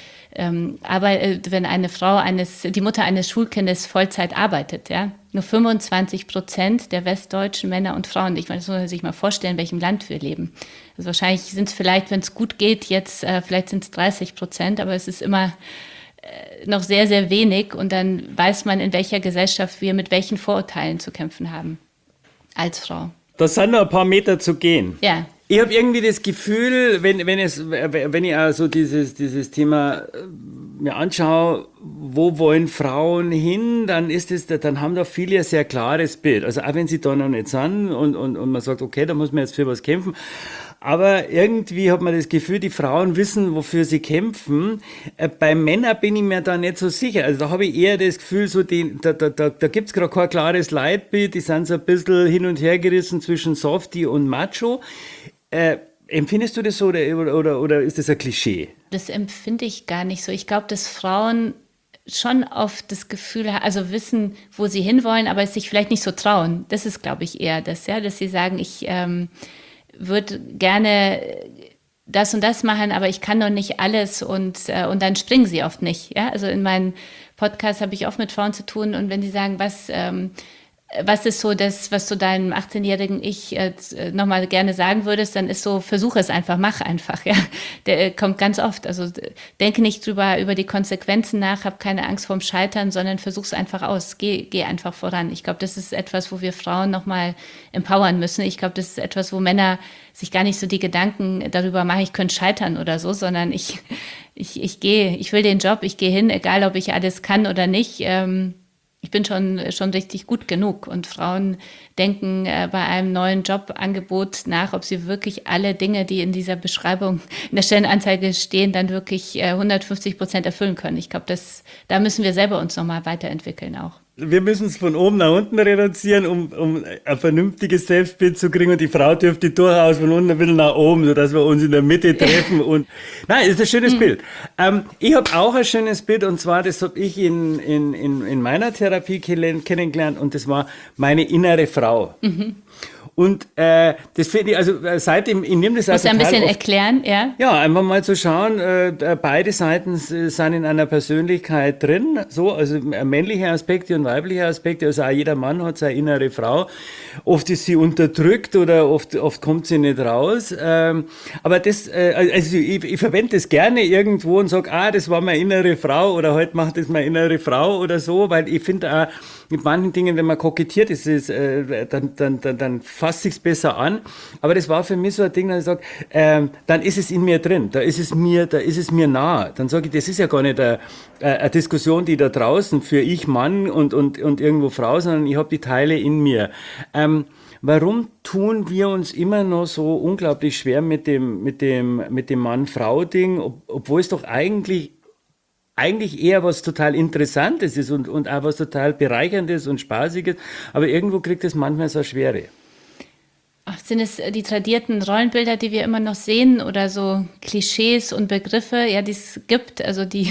eine Frau die Mutter eines Schulkindes Vollzeit arbeitet, ja. Nur 25% der westdeutschen Männer und Frauen. Ich meine, das muss man sich mal vorstellen, in welchem Land wir leben. Also wahrscheinlich sind es vielleicht, wenn es gut geht, jetzt vielleicht sind es 30%, aber es ist immer noch sehr, sehr wenig. Und dann weiß man, in welcher Gesellschaft wir mit welchen Vorurteilen zu kämpfen haben als Frau. Da sind noch ein paar Meter zu gehen. Ja. Ich habe irgendwie das Gefühl, wenn ich also dieses Thema mir anschaue, wo wollen Frauen hin, dann haben da viele ein sehr klares Bild. Also auch wenn sie da noch nicht sind und man sagt, okay, da muss man jetzt für was kämpfen. Aber irgendwie hat man das Gefühl, die Frauen wissen, wofür sie kämpfen. Bei Männern bin ich mir da nicht so sicher. Also da habe ich eher das Gefühl, so da gibt's gerade kein klares Leitbild. Die sind so ein bisschen hin und her gerissen zwischen Softie und Macho. Empfindest du das so oder ist das ein Klischee? Das empfinde ich gar nicht so. Ich glaube, dass Frauen schon oft das Gefühl haben, also wissen, wo sie hinwollen, aber es sich vielleicht nicht so trauen. Das ist, glaube ich, eher das, ja, dass sie sagen, ich würde gerne das und das machen, aber ich kann noch nicht alles und dann springen sie oft nicht. Ja? Also in meinen Podcasts habe ich oft mit Frauen zu tun und wenn die sagen, was ist so das, was du deinem 18-jährigen Ich nochmal gerne sagen würdest, dann ist so, versuche es einfach, mach einfach. Ja? Der kommt ganz oft. Also denke nicht über die Konsequenzen nach, hab keine Angst vorm Scheitern, sondern versuch es einfach aus. Geh einfach voran. Ich glaube, das ist etwas, wo wir Frauen nochmal empowern müssen. Ich glaube, das ist etwas, wo Männer sich gar nicht so die Gedanken darüber machen, ich könnte scheitern oder so, sondern ich will den Job, ich gehe hin, egal ob ich alles kann oder nicht. Ich bin schon richtig gut genug. Und Frauen denken bei einem neuen Jobangebot nach, ob sie wirklich alle Dinge, die in dieser Beschreibung in der Stellenanzeige stehen, dann wirklich 150% erfüllen können. Ich glaube, da müssen wir selber uns nochmal weiterentwickeln auch. Wir müssen es von oben nach unten reduzieren, um ein vernünftiges Selbstbild zu kriegen. Und die Frau dürfte durchaus von unten ein bisschen nach oben, sodass wir uns in der Mitte treffen. Und nein, das ist ein schönes Bild. Ich habe auch ein schönes Bild, und zwar, das habe ich in meiner Therapie kennengelernt, und das war meine innere Frau. Und das finde ich, also seitdem, ich nehme das auch total ein bisschen oft erklären, ja? Ja, einfach mal zu schauen, beide Seiten sind in einer Persönlichkeit drin, so, also männliche Aspekte und weibliche Aspekte, also auch jeder Mann hat seine innere Frau. Oft ist sie unterdrückt oder oft kommt sie nicht raus. Aber das, also ich verwende das gerne irgendwo und sage, das war meine innere Frau oder heute macht das meine innere Frau oder so, weil ich finde auch, mit manchen Dingen, wenn man kokettiert ist, dann fasst sich's besser an. Aber das war für mich so ein Ding, dass ich sage, dann ist es in mir drin, da ist es mir nah. Dann sage ich, das ist ja gar nicht eine Diskussion, die da draußen für ich Mann und irgendwo Frau, sondern ich habe die Teile in mir. Warum tun wir uns immer noch so unglaublich schwer mit dem Mann-Frau-Ding, obwohl es doch eigentlich eher was total Interessantes ist und auch was total Bereicherndes und Spaßiges, aber irgendwo kriegt es manchmal so eine Schwere. Ach, sind es die tradierten Rollenbilder, die wir immer noch sehen, oder so Klischees und Begriffe, ja, die es gibt, also die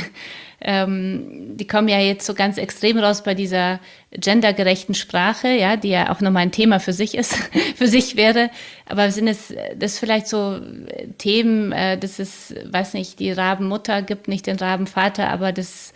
kommen ja jetzt so ganz extrem raus bei dieser gendergerechten Sprache, ja, die ja auch nochmal ein Thema für sich ist, für sich wäre. Aber sind es das vielleicht so Themen, dass es, weiß nicht, die Rabenmutter gibt nicht den Rabenvater, aber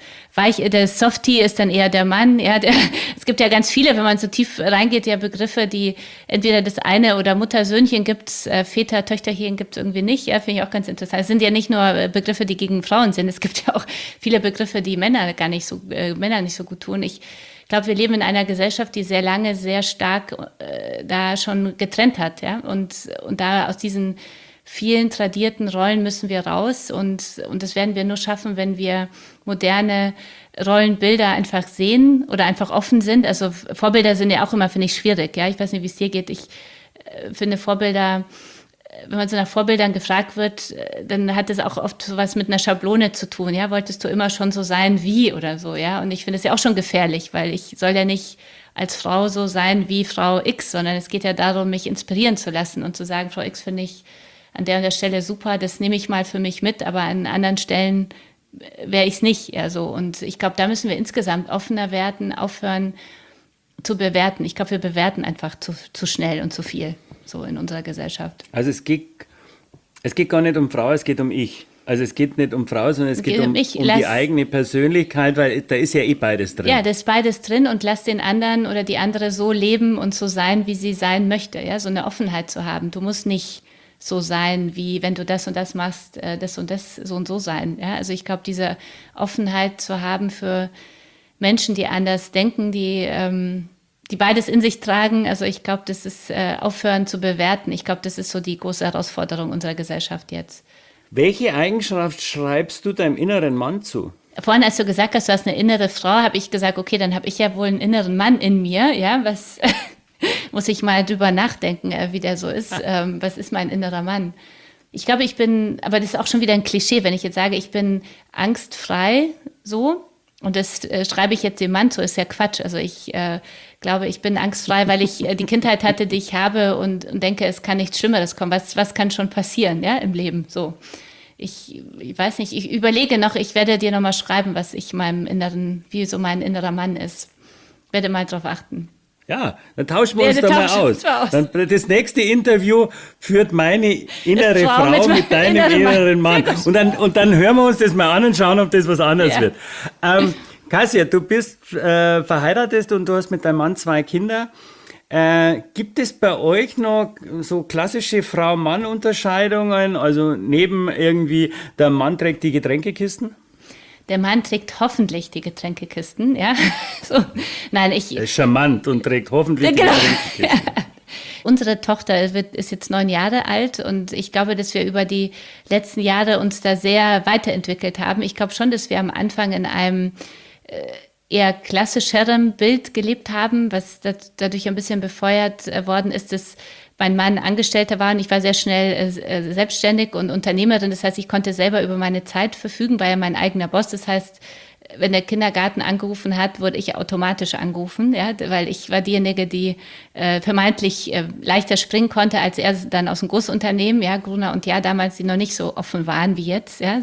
der Softie ist dann eher der Mann. Ja, es gibt ja ganz viele, wenn man so tief reingeht, ja Begriffe, die entweder das eine oder Mutter-Söhnchen gibt's, Väter, Töchterchen gibt's irgendwie nicht. Ja, finde ich auch ganz interessant. Es sind ja nicht nur Begriffe, die gegen Frauen sind. Es gibt ja auch viele Begriffe, die Männer nicht so gut tun. Ich glaube, wir leben in einer Gesellschaft, die sehr lange, sehr stark da schon getrennt hat, ja, und da aus diesen vielen tradierten Rollen müssen wir raus und das werden wir nur schaffen, wenn wir moderne Rollenbilder einfach sehen oder einfach offen sind. Also Vorbilder sind ja auch immer, finde ich, schwierig, ja, ich weiß nicht, wie es dir geht. Ich finde Vorbilder, wenn man so nach Vorbildern gefragt wird, dann hat es auch oft so was mit einer Schablone zu tun, ja, wolltest du immer schon so sein wie oder so, ja, und ich finde es ja auch schon gefährlich, weil ich soll ja nicht als Frau so sein wie Frau X, sondern es geht ja darum, mich inspirieren zu lassen und zu sagen, Frau X finde ich an der und der Stelle super, das nehme ich mal für mich mit, aber an anderen Stellen wäre ich es nicht, ja, so, und ich glaube, da müssen wir insgesamt offener werden, aufhören zu bewerten. Ich glaube, wir bewerten einfach zu schnell und zu viel. So in unserer Gesellschaft. Also es geht gar nicht um Frau, es geht um ich. Also es geht nicht um Frau, sondern es geht um die eigene Persönlichkeit, weil da ist ja beides drin. Ja, da ist beides drin und lass den anderen oder die andere so leben und so sein, wie sie sein möchte. Ja, so eine Offenheit zu haben. Du musst nicht so sein, wie wenn du das und das machst, das und das so und so sein. Ja, also ich glaube, diese Offenheit zu haben für Menschen, die anders denken, die beides in sich tragen. Also ich glaube, das ist aufhören zu bewerten. Ich glaube, das ist so die große Herausforderung unserer Gesellschaft jetzt. Welche Eigenschaft schreibst du deinem inneren Mann zu? Vorhin, als du gesagt hast, du hast eine innere Frau, habe ich gesagt, okay, dann habe ich ja wohl einen inneren Mann in mir. Ja, was muss ich mal drüber nachdenken, wie der so ist. Was ist mein innerer Mann? Ich glaube, aber das ist auch schon wieder ein Klischee, wenn ich jetzt sage, ich bin angstfrei, so. Und das schreibe ich jetzt dem Mann zu, ist ja Quatsch. Also ich glaube, ich bin angstfrei, weil ich die Kindheit hatte, die ich habe und denke, es kann nichts Schlimmeres kommen. Was kann schon passieren, ja, im Leben? So. Ich weiß nicht, ich überlege noch, ich werde dir nochmal schreiben, was ich wie so mein innerer Mann ist. Ich werde mal drauf achten. Ja, dann tauschen wir uns Ja, da dann mal tauschen wir aus. uns mal aus. Dann, das nächste Interview führt meine innere Frau Frau mit deinem inneren Mann. Sehr gut. Und dann hören wir uns das mal an und schauen, ob das was anderes Ja. wird. Kasia, du bist verheiratet und du hast mit deinem Mann 2 Kinder. Gibt es bei euch noch so klassische Frau-Mann-Unterscheidungen? Also neben irgendwie, der Mann trägt die Getränkekisten? Der Mann trägt hoffentlich die Getränkekisten, ja. So. Nein, Er ist charmant und trägt hoffentlich Genau. die Getränkekisten. Unsere Tochter ist jetzt 9 Jahre alt und ich glaube, dass wir über die letzten Jahre uns da sehr weiterentwickelt haben. Ich glaube schon, dass wir am Anfang in einem eher klassischeren Bild gelebt haben, was dadurch ein bisschen befeuert worden ist, dass mein Mann Angestellter war und ich war sehr schnell selbstständig und Unternehmerin. Das heißt, ich konnte selber über meine Zeit verfügen, war ja mein eigener Boss. Das heißt, wenn der Kindergarten angerufen hat, wurde ich automatisch angerufen, ja, weil ich war diejenige, die vermeintlich leichter springen konnte als er dann aus dem Großunternehmen, ja, Gruner und Jahr damals, die noch nicht so offen waren wie jetzt, ja.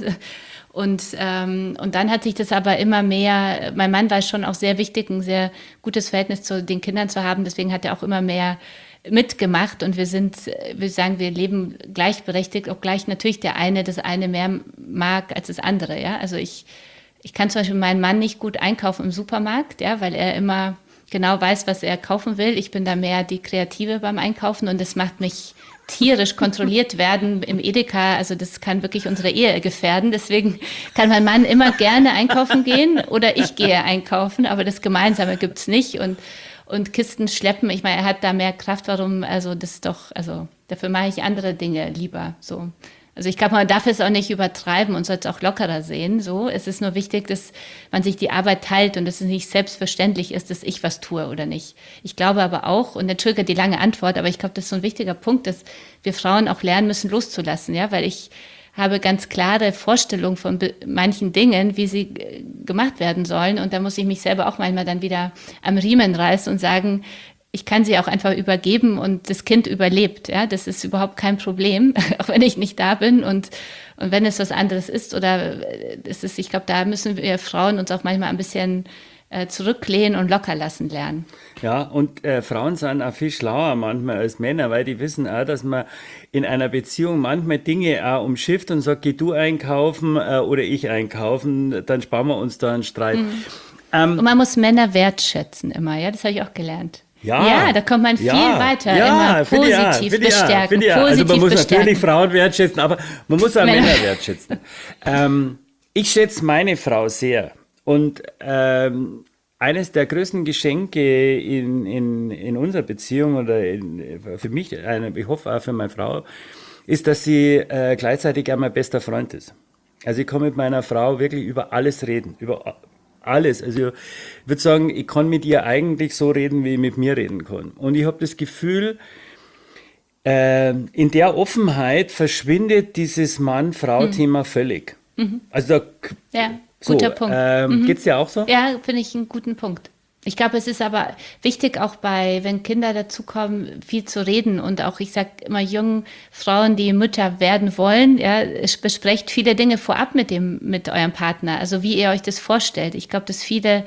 Und dann hat sich das aber immer mehr, mein Mann war schon auch sehr wichtig, ein sehr gutes Verhältnis zu den Kindern zu haben, deswegen hat er auch immer mehr mitgemacht und wir sagen, wir leben gleichberechtigt, obgleich natürlich der eine das eine mehr mag als das andere, ja. Also ich kann zum Beispiel meinen Mann nicht gut einkaufen im Supermarkt, ja, weil er immer genau weiß, was er kaufen will. Ich bin da mehr die Kreative beim Einkaufen und das macht mich tierisch kontrolliert werden im Edeka. Also das kann wirklich unsere Ehe gefährden. Deswegen kann mein Mann immer gerne einkaufen gehen oder ich gehe einkaufen, aber das Gemeinsame gibt's nicht. Und Kisten schleppen, ich meine, er hat da mehr Kraft, warum, also das ist doch, also dafür mache ich andere Dinge lieber, so. Also ich glaube, man darf es auch nicht übertreiben und soll es auch lockerer sehen, so. Es ist nur wichtig, dass man sich die Arbeit teilt und dass es nicht selbstverständlich ist, dass ich was tue oder nicht. Ich glaube aber auch, und entschuldige die lange Antwort, aber ich glaube, das ist so ein wichtiger Punkt, dass wir Frauen auch lernen müssen, loszulassen, ja, weil ich habe ganz klare Vorstellungen von manchen Dingen, wie sie gemacht werden sollen. Und da muss ich mich selber auch manchmal dann wieder am Riemen reißen und sagen, ich kann sie auch einfach übergeben und das Kind überlebt. Ja, das ist überhaupt kein Problem, auch wenn ich nicht da bin. Und wenn es was anderes ist oder es ist, ich glaube, da müssen wir Frauen uns auch manchmal ein bisschen zurücklehnen und locker lassen lernen. Ja, und Frauen sind auch viel schlauer manchmal als Männer, weil die wissen auch, dass man in einer Beziehung manchmal Dinge auch umschifft und sagt, geh du einkaufen oder ich einkaufen, dann sparen wir uns da einen Streit. Und man muss Männer wertschätzen immer, ja, das habe ich auch gelernt. Ja, da kommt man viel weiter, immer positiv bestärken. Also man muss bestärken. natürlich Frauen wertschätzen, aber man muss auch Männer wertschätzen. Ich schätze meine Frau sehr. Und eines der größten Geschenke in unserer Beziehung oder für mich, ich hoffe auch für meine Frau, ist, dass sie gleichzeitig auch mein bester Freund ist. Also ich kann mit meiner Frau wirklich über alles reden, über alles. Also ich würde sagen, ich kann mit ihr eigentlich so reden, wie ich mit mir reden kann. Und ich habe das Gefühl, in der Offenheit verschwindet dieses Mann-Frau-Thema völlig. Also da... Ja. Guter Punkt. Geht's dir auch so? Ja, finde ich einen guten Punkt. Ich glaube, es ist aber wichtig, auch wenn Kinder dazukommen, viel zu reden. Und auch, ich sage immer jungen Frauen, die Mütter werden wollen, ja, besprecht viele Dinge vorab mit eurem Partner. Also wie ihr euch das vorstellt. Ich glaube, dass viele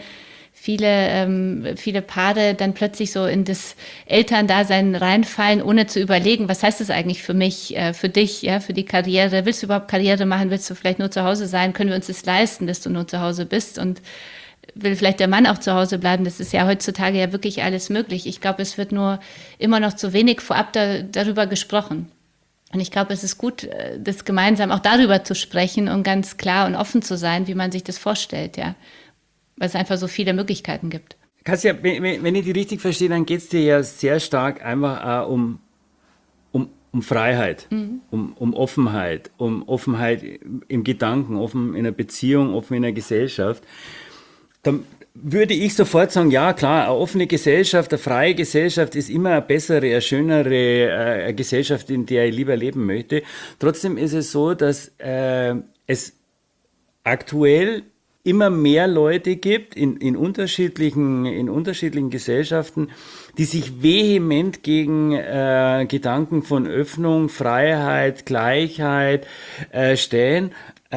Paare dann plötzlich so in das Elterndasein reinfallen, ohne zu überlegen, was heißt das eigentlich für mich, für dich, ja, für die Karriere? Willst du überhaupt Karriere machen? Willst du vielleicht nur zu Hause sein? Können wir uns das leisten, dass du nur zu Hause bist? Und will vielleicht der Mann auch zu Hause bleiben? Das ist ja heutzutage ja wirklich alles möglich. Ich glaube, es wird nur immer noch zu wenig vorab darüber gesprochen. Und ich glaube, es ist gut, das gemeinsam auch darüber zu sprechen und ganz klar und offen zu sein, wie man sich das vorstellt, ja. Weil es einfach so viele Möglichkeiten gibt. Kasia, wenn ich die richtig verstehe, dann geht es dir ja sehr stark einfach auch um Freiheit, um Offenheit, um Offenheit im Gedanken, offen in einer Beziehung, offen in einer Gesellschaft. Dann würde ich sofort sagen, ja klar, eine offene Gesellschaft, eine freie Gesellschaft ist immer eine bessere, eine schönere eine Gesellschaft, in der ich lieber leben möchte. Trotzdem ist es so, dass es aktuell immer mehr Leute gibt in unterschiedlichen Gesellschaften, die sich vehement gegen Gedanken von Öffnung, Freiheit, Gleichheit stellen.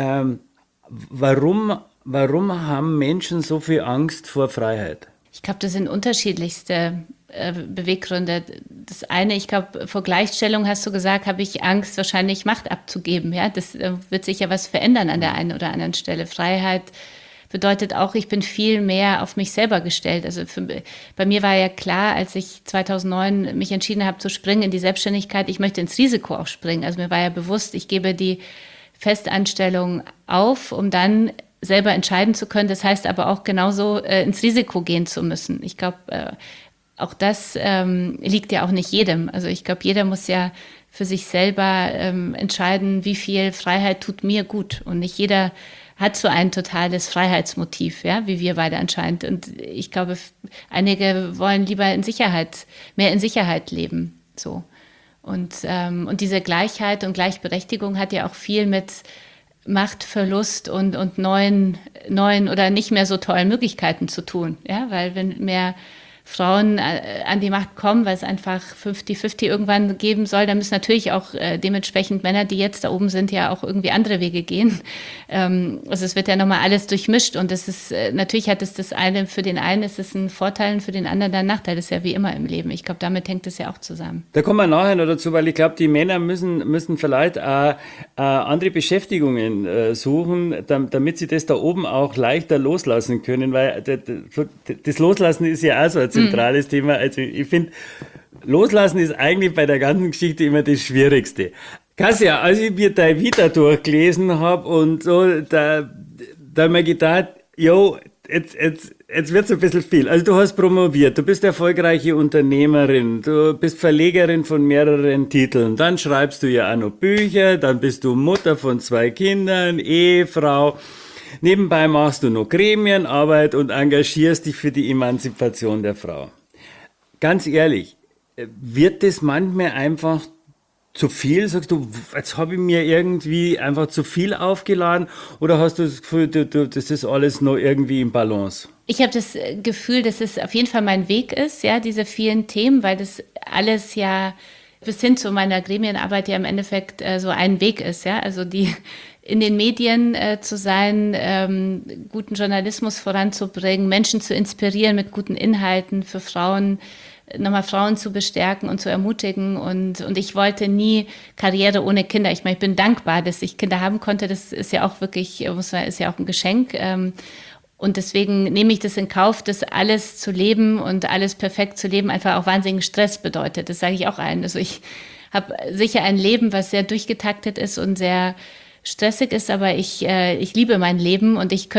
Warum haben Menschen so viel Angst vor Freiheit? Ich glaube, das sind unterschiedlichste Beweggründe. Das eine, ich glaube, vor Gleichstellung hast du gesagt, habe ich Angst, wahrscheinlich Macht abzugeben. Ja, das wird sich ja was verändern an der einen oder anderen Stelle. Freiheit bedeutet auch, ich bin viel mehr auf mich selber gestellt. Also bei mir war ja klar, als ich 2009 mich entschieden habe zu springen in die Selbstständigkeit, ich möchte ins Risiko auch springen. Also mir war ja bewusst, ich gebe die Festanstellung auf, um dann selber entscheiden zu können. Das heißt aber auch genauso ins Risiko gehen zu müssen. Ich glaube, auch das liegt ja auch nicht jedem. Also ich glaube, jeder muss ja für sich selber entscheiden, wie viel Freiheit tut mir gut. Und nicht jeder hat so ein totales Freiheitsmotiv, ja, wie wir beide anscheinend. Und ich glaube, einige wollen lieber mehr in Sicherheit leben. So. Und diese Gleichheit und Gleichberechtigung hat ja auch viel mit Machtverlust und neuen oder nicht mehr so tollen Möglichkeiten zu tun. Ja? Weil wenn mehr Frauen an die Macht kommen, weil es einfach 50-50 irgendwann geben soll, dann müssen natürlich auch dementsprechend Männer, die jetzt da oben sind, ja auch irgendwie andere Wege gehen. Also es wird ja nochmal alles durchmischt und es ist, natürlich hat es das eine, für den einen ist es ein Vorteil und für den anderen ein Nachteil. Das ist ja wie immer im Leben. Ich glaube, damit hängt es ja auch zusammen. Da kommen wir nachher noch dazu, weil ich glaube, die Männer müssen vielleicht andere Beschäftigungen suchen, damit sie das da oben auch leichter loslassen können, weil das Loslassen ist ja auch so ein zentrales Thema. Also ich finde, Loslassen ist eigentlich bei der ganzen Geschichte immer das Schwierigste. Kassia, als ich mir deine Vita durchgelesen habe und so, da habe ich mir gedacht, jetzt wird's ein bisschen viel. Also du hast promoviert, du bist erfolgreiche Unternehmerin, du bist Verlegerin von mehreren Titeln, dann schreibst du ja auch noch Bücher, dann bist du Mutter von 2 Kindern, Ehefrau. Nebenbei machst du noch Gremienarbeit und engagierst dich für die Emanzipation der Frau. Ganz ehrlich, wird das manchmal einfach zu viel? Sagst du, jetzt habe ich mir irgendwie einfach zu viel aufgeladen oder hast du das Gefühl, das ist alles noch irgendwie im Balance? Ich habe das Gefühl, dass es auf jeden Fall mein Weg ist, ja, diese vielen Themen, weil das alles ja bis hin zu meiner Gremienarbeit ja im Endeffekt so ein Weg ist, ja, also in den Medien zu sein, guten Journalismus voranzubringen, Menschen zu inspirieren mit guten Inhalten für Frauen, nochmal Frauen zu bestärken und zu ermutigen. Und ich wollte nie Karriere ohne Kinder. Ich meine, ich bin dankbar, dass ich Kinder haben konnte. Das ist ja auch wirklich, ist ja auch ein Geschenk. Und deswegen nehme ich das in Kauf, dass alles zu leben und alles perfekt zu leben einfach auch wahnsinnigen Stress bedeutet. Das sage ich auch allen. Also ich habe sicher ein Leben, was sehr durchgetaktet ist und sehr stressig ist, aber ich liebe mein Leben und ich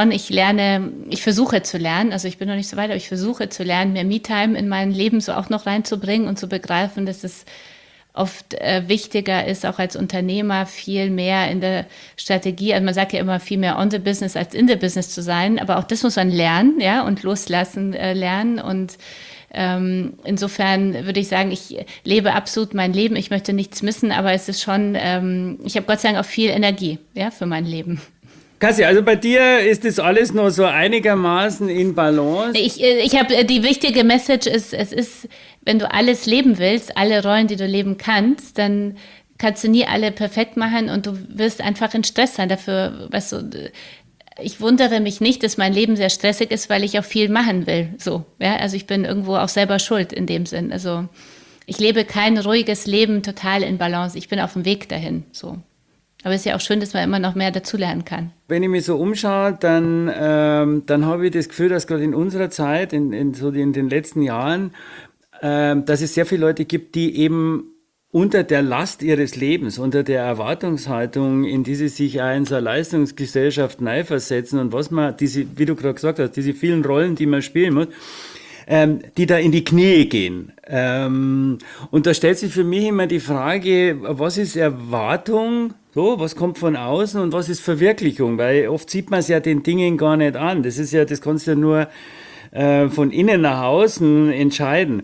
versuche zu lernen, also ich bin noch nicht so weit, aber ich versuche zu lernen, mehr Me-Time in mein Leben so auch noch reinzubringen und zu begreifen, dass es oft wichtiger ist, auch als Unternehmer viel mehr in der Strategie, also man sagt ja immer viel mehr on the business als in the business zu sein, aber auch das muss man lernen, ja, und loslassen lernen und insofern würde ich sagen, ich lebe absolut mein Leben. Ich möchte nichts missen, aber es ist schon, ich habe Gott sei Dank auch viel Energie, ja, für mein Leben. Kassia, also bei dir ist das alles noch so einigermaßen in Balance? Ich habe die wichtige Message ist, es ist, wenn du alles leben willst, alle Rollen, die du leben kannst, dann kannst du nie alle perfekt machen und du wirst einfach in Stress sein. Dafür, weißt du, ich wundere mich nicht, dass mein Leben sehr stressig ist, weil ich auch viel machen will. So, ja, also ich bin irgendwo auch selber schuld in dem Sinn. Also ich lebe kein ruhiges Leben total in Balance. Ich bin auf dem Weg dahin. So. Aber es ist ja auch schön, dass man immer noch mehr dazulernen kann. Wenn ich mich so umschaue, dann habe ich das Gefühl, dass gerade in unserer Zeit, in den letzten Jahren, dass es sehr viele Leute gibt, die eben unter der Last ihres Lebens, unter der Erwartungshaltung, in die sie sich auch in so eine Leistungsgesellschaft neiversetzen und was man, wie du gerade gesagt hast, diese vielen Rollen, die man spielen muss, die da in die Knie gehen. Und da stellt sich für mich immer die Frage, was ist Erwartung? So, was kommt von außen und was ist Verwirklichung? Weil oft sieht man es ja den Dingen gar nicht an. Das kannst du ja nur von innen nach außen entscheiden.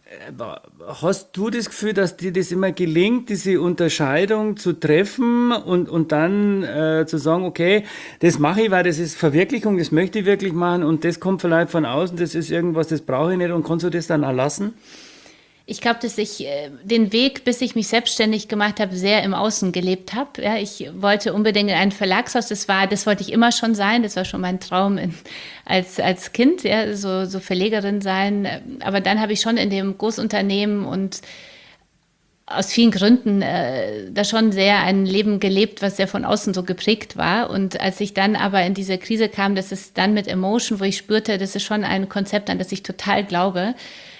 Hast du das Gefühl, dass dir das immer gelingt, diese Unterscheidung zu treffen und dann zu sagen, okay, das mache ich, weil das ist Verwirklichung, das möchte ich wirklich machen und das kommt vielleicht von außen, das ist irgendwas, das brauche ich nicht und kannst du das dann auch lassen? Ich glaube, dass ich den Weg, bis ich mich selbstständig gemacht habe, sehr im Außen gelebt habe. Ja, ich wollte unbedingt in ein Verlagshaus. Das wollte ich immer schon sein. Das war schon mein Traum als Kind, ja, so Verlegerin sein. Aber dann habe ich schon in dem Großunternehmen und aus vielen Gründen da schon sehr ein Leben gelebt, was sehr von außen so geprägt war. Und als ich dann aber in diese Krise kam, das ist dann mit Emotion, wo ich spürte, das ist schon ein Konzept, an das ich total glaube.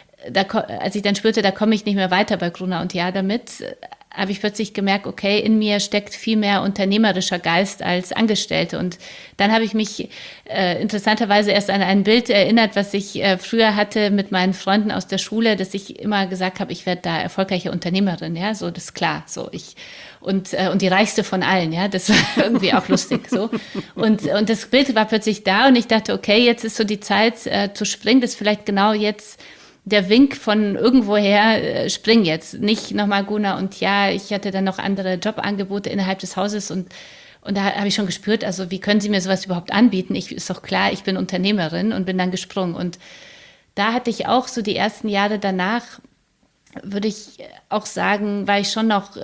Als ich dann spürte, da komme ich nicht mehr weiter bei Gruner und Jahr damit, habe ich plötzlich gemerkt, okay, in mir steckt viel mehr unternehmerischer Geist als Angestellte. Und dann habe ich mich interessanterweise erst an ein Bild erinnert, was ich früher hatte mit meinen Freunden aus der Schule, dass ich immer gesagt habe, ich werde da erfolgreiche Unternehmerin, ja, so, das ist klar, so, und die reichste von allen, ja, das war irgendwie auch lustig, so. Und das Bild war plötzlich da und ich dachte, okay, jetzt ist so die Zeit zu springen, das ist vielleicht genau jetzt der Wink von irgendwoher, spring jetzt, nicht nochmal Gruner und Jahr. Ich hatte dann noch andere Jobangebote innerhalb des Hauses und da habe ich schon gespürt, also wie können Sie mir sowas überhaupt anbieten? Ist doch klar, ich bin Unternehmerin und bin dann gesprungen. Und da hatte ich auch so die ersten Jahre danach, würde ich auch sagen, war ich schon noch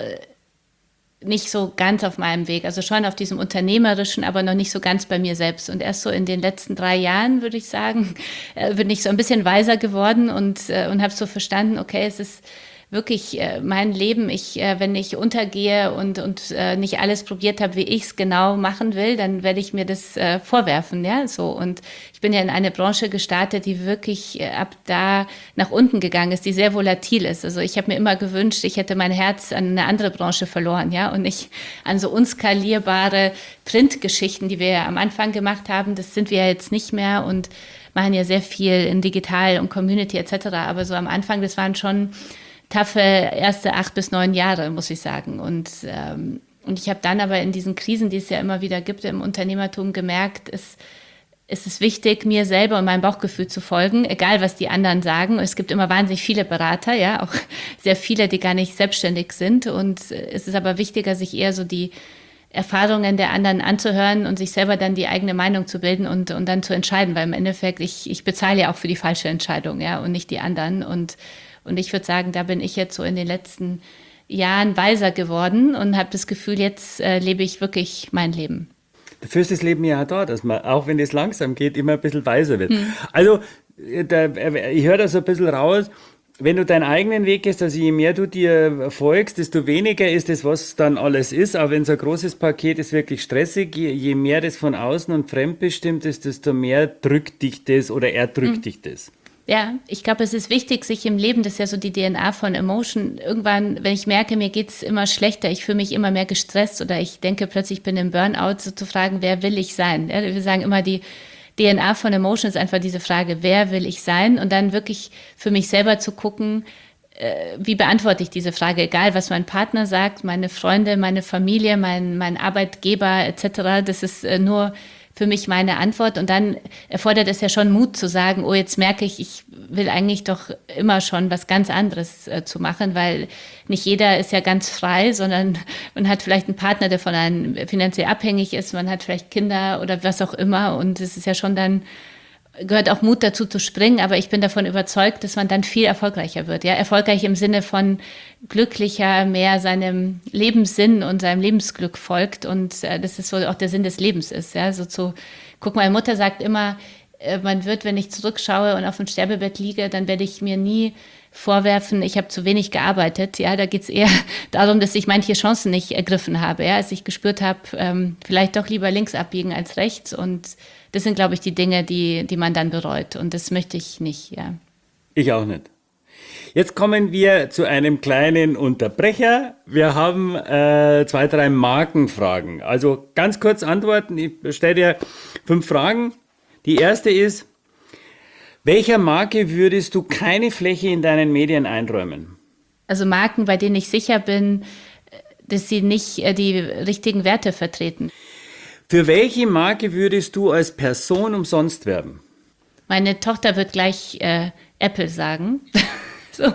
nicht so ganz auf meinem Weg, also schon auf diesem Unternehmerischen, aber noch nicht so ganz bei mir selbst. Und erst so in den letzten 3 Jahren, würde ich sagen, bin ich so ein bisschen weiser geworden und habe so verstanden, okay, es ist wirklich mein Leben. Wenn ich untergehe und nicht alles probiert habe, wie ich es genau machen will, dann werde ich mir das vorwerfen, ja, so. Und ich bin ja in eine Branche gestartet, die wirklich ab da nach unten gegangen ist, die sehr volatil ist. Also ich habe mir immer gewünscht, ich hätte mein Herz an eine andere Branche verloren, ja, und nicht an so unskalierbare Printgeschichten, die wir ja am Anfang gemacht haben. Das sind wir ja jetzt nicht mehr und machen ja sehr viel in Digital und Community etc. Aber so am Anfang, das waren schon taffe erste 8 bis 9 Jahre, muss ich sagen. Und ich habe dann aber in diesen Krisen, die es ja immer wieder gibt im Unternehmertum, gemerkt, es ist wichtig, mir selber und meinem Bauchgefühl zu folgen, egal was die anderen sagen. Es gibt immer wahnsinnig viele Berater, ja, auch sehr viele, die gar nicht selbstständig sind. Und es ist aber wichtiger, sich eher so die Erfahrungen der anderen anzuhören und sich selber dann die eigene Meinung zu bilden und dann zu entscheiden, weil im Endeffekt, ich bezahle ja auch für die falsche Entscheidung, ja, und nicht die anderen. Und ich würde sagen, da bin ich jetzt so in den letzten Jahren weiser geworden und habe das Gefühl, jetzt lebe ich wirklich mein Leben. Dafür ist das Leben ja auch da, dass man, auch wenn es langsam geht, immer ein bisschen weiser wird. Also, ich höre da so ein bisschen raus, wenn du deinen eigenen Weg gehst, also je mehr du dir folgst, desto weniger ist es, was dann alles ist. Aber wenn so ein großes Paket ist, wirklich stressig, je mehr das von außen und fremdbestimmt ist, desto mehr drückt dich das oder erdrückt dich das. Ja, ich glaube, es ist wichtig, sich im Leben, das ist ja so die DNA von Emotion, irgendwann, wenn ich merke, mir geht's immer schlechter, ich fühle mich immer mehr gestresst oder ich denke plötzlich, ich bin im Burnout, so zu fragen, wer will ich sein? Ja, wir sagen immer, die DNA von Emotion ist einfach diese Frage, wer will ich sein? Und dann wirklich für mich selber zu gucken, wie beantworte ich diese Frage, egal was mein Partner sagt, meine Freunde, meine Familie, mein Arbeitgeber etc., das ist nur für mich meine Antwort. Und dann erfordert es ja schon Mut zu sagen, oh, jetzt merke ich will eigentlich doch immer schon was ganz anderes zu machen, weil nicht jeder ist ja ganz frei, sondern man hat vielleicht einen Partner, der von einem finanziell abhängig ist, man hat vielleicht Kinder oder was auch immer. Und es ist ja schon dann, gehört auch Mut dazu zu springen, aber ich bin davon überzeugt, dass man dann viel erfolgreicher wird. Ja, erfolgreich im Sinne von glücklicher, mehr seinem Lebenssinn und seinem Lebensglück folgt und das ist so auch der Sinn des Lebens ist. Ja, so guck, meine Mutter sagt immer, man wird, wenn ich zurückschaue und auf dem Sterbebett liege, dann werde ich mir nie vorwerfen, ich habe zu wenig gearbeitet. Ja, da geht es eher darum, dass ich manche Chancen nicht ergriffen habe. Ja, als ich gespürt habe, vielleicht doch lieber links abbiegen als rechts. Und das sind, glaube ich, die Dinge, die man dann bereut. Und das möchte ich nicht. Ja. Ich auch nicht. Jetzt kommen wir zu einem kleinen Unterbrecher. Wir haben 2, 3 Markenfragen. Also ganz kurz antworten. Ich stelle dir 5 Fragen. Die erste ist, welcher Marke würdest du keine Fläche in deinen Medien einräumen? Also Marken, bei denen ich sicher bin, dass sie nicht die richtigen Werte vertreten. Für welche Marke würdest du als Person umsonst werben? Meine Tochter wird gleich Apple sagen. So.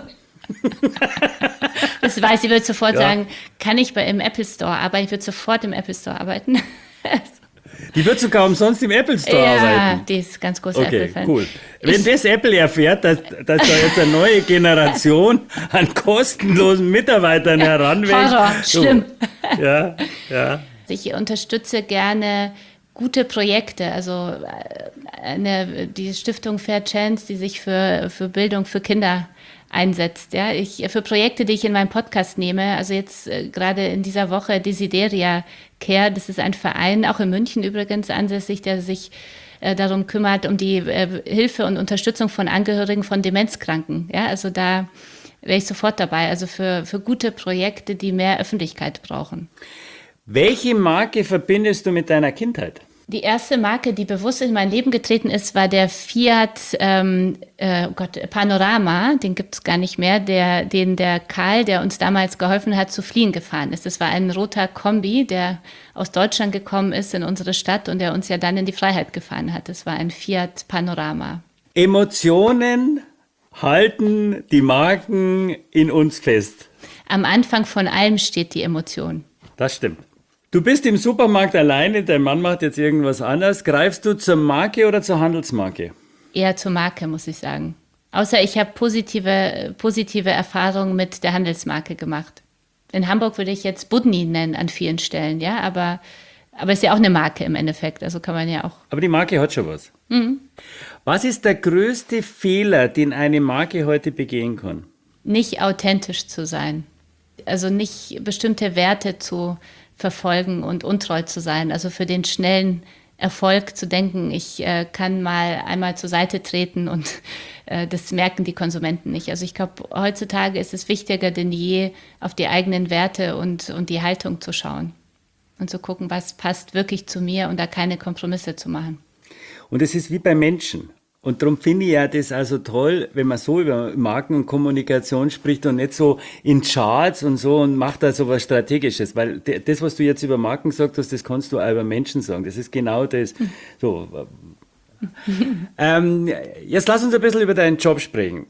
Das weiß sie, wird sofort sagen, kann ich im Apple Store arbeiten? Ich würde sofort im Apple Store arbeiten. Die wird sogar umsonst im Apple Store arbeiten. Die ist ganz großer Okay, Apple-Fan. cool. Wenn das Apple erfährt, dass da jetzt eine neue Generation an kostenlosen Mitarbeitern heranwächst. Horror, schlimm. Ja, ja. Ich unterstütze gerne gute Projekte, also die Stiftung Fair Chance, die sich für Bildung für Kinder einsetzt. Ja, für Projekte, die ich in meinem Podcast nehme, also jetzt gerade in dieser Woche Desideria Care, das ist ein Verein, auch in München übrigens ansässig, der sich darum kümmert, um die Hilfe und Unterstützung von Angehörigen von Demenzkranken. Ja, also da wäre ich sofort dabei, also für gute Projekte, die mehr Öffentlichkeit brauchen. Welche Marke verbindest du mit deiner Kindheit? Die erste Marke, die bewusst in mein Leben getreten ist, war der Fiat Panorama. Den gibt es gar nicht mehr, den der Karl, der uns damals geholfen hat, zu fliehen, gefahren ist. Das war ein roter Kombi, der aus Deutschland gekommen ist in unsere Stadt und der uns ja dann in die Freiheit gefahren hat. Das war ein Fiat Panorama. Emotionen halten die Marken in uns fest. Am Anfang von allem steht die Emotion. Das stimmt. Du bist im Supermarkt alleine, dein Mann macht jetzt irgendwas anderes. Greifst du zur Marke oder zur Handelsmarke? Eher zur Marke, muss ich sagen. Außer ich habe positive Erfahrungen mit der Handelsmarke gemacht. In Hamburg würde ich jetzt Budni nennen an vielen Stellen, ja, aber ist ja auch eine Marke im Endeffekt, also kann man ja auch. Aber die Marke hat schon was. Mhm. Was ist der größte Fehler, den eine Marke heute begehen kann? Nicht authentisch zu sein. Also nicht bestimmte Werte zu verfolgen und untreu zu sein. Also für den schnellen Erfolg zu denken, ich kann mal einmal zur Seite treten und das merken die Konsumenten nicht. Also ich glaube, heutzutage ist es wichtiger denn je, auf die eigenen Werte und die Haltung zu schauen und zu gucken, was passt wirklich zu mir und da keine Kompromisse zu machen. Und es ist wie bei Menschen. Und darum finde ich ja das also toll, wenn man so über Marken und Kommunikation spricht und nicht so in Charts und so und macht da so was Strategisches. Weil das, was du jetzt über Marken gesagt hast, das kannst du auch über Menschen sagen. Das ist genau das. So. Jetzt lass uns ein bisschen über deinen Job sprechen.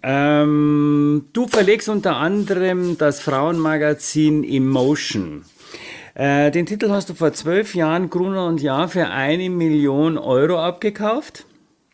Du verlegst unter anderem das Frauenmagazin Emotion. Den Titel hast du vor 12 Jahren, Gruner und Jahr, für 1 Million Euro abgekauft.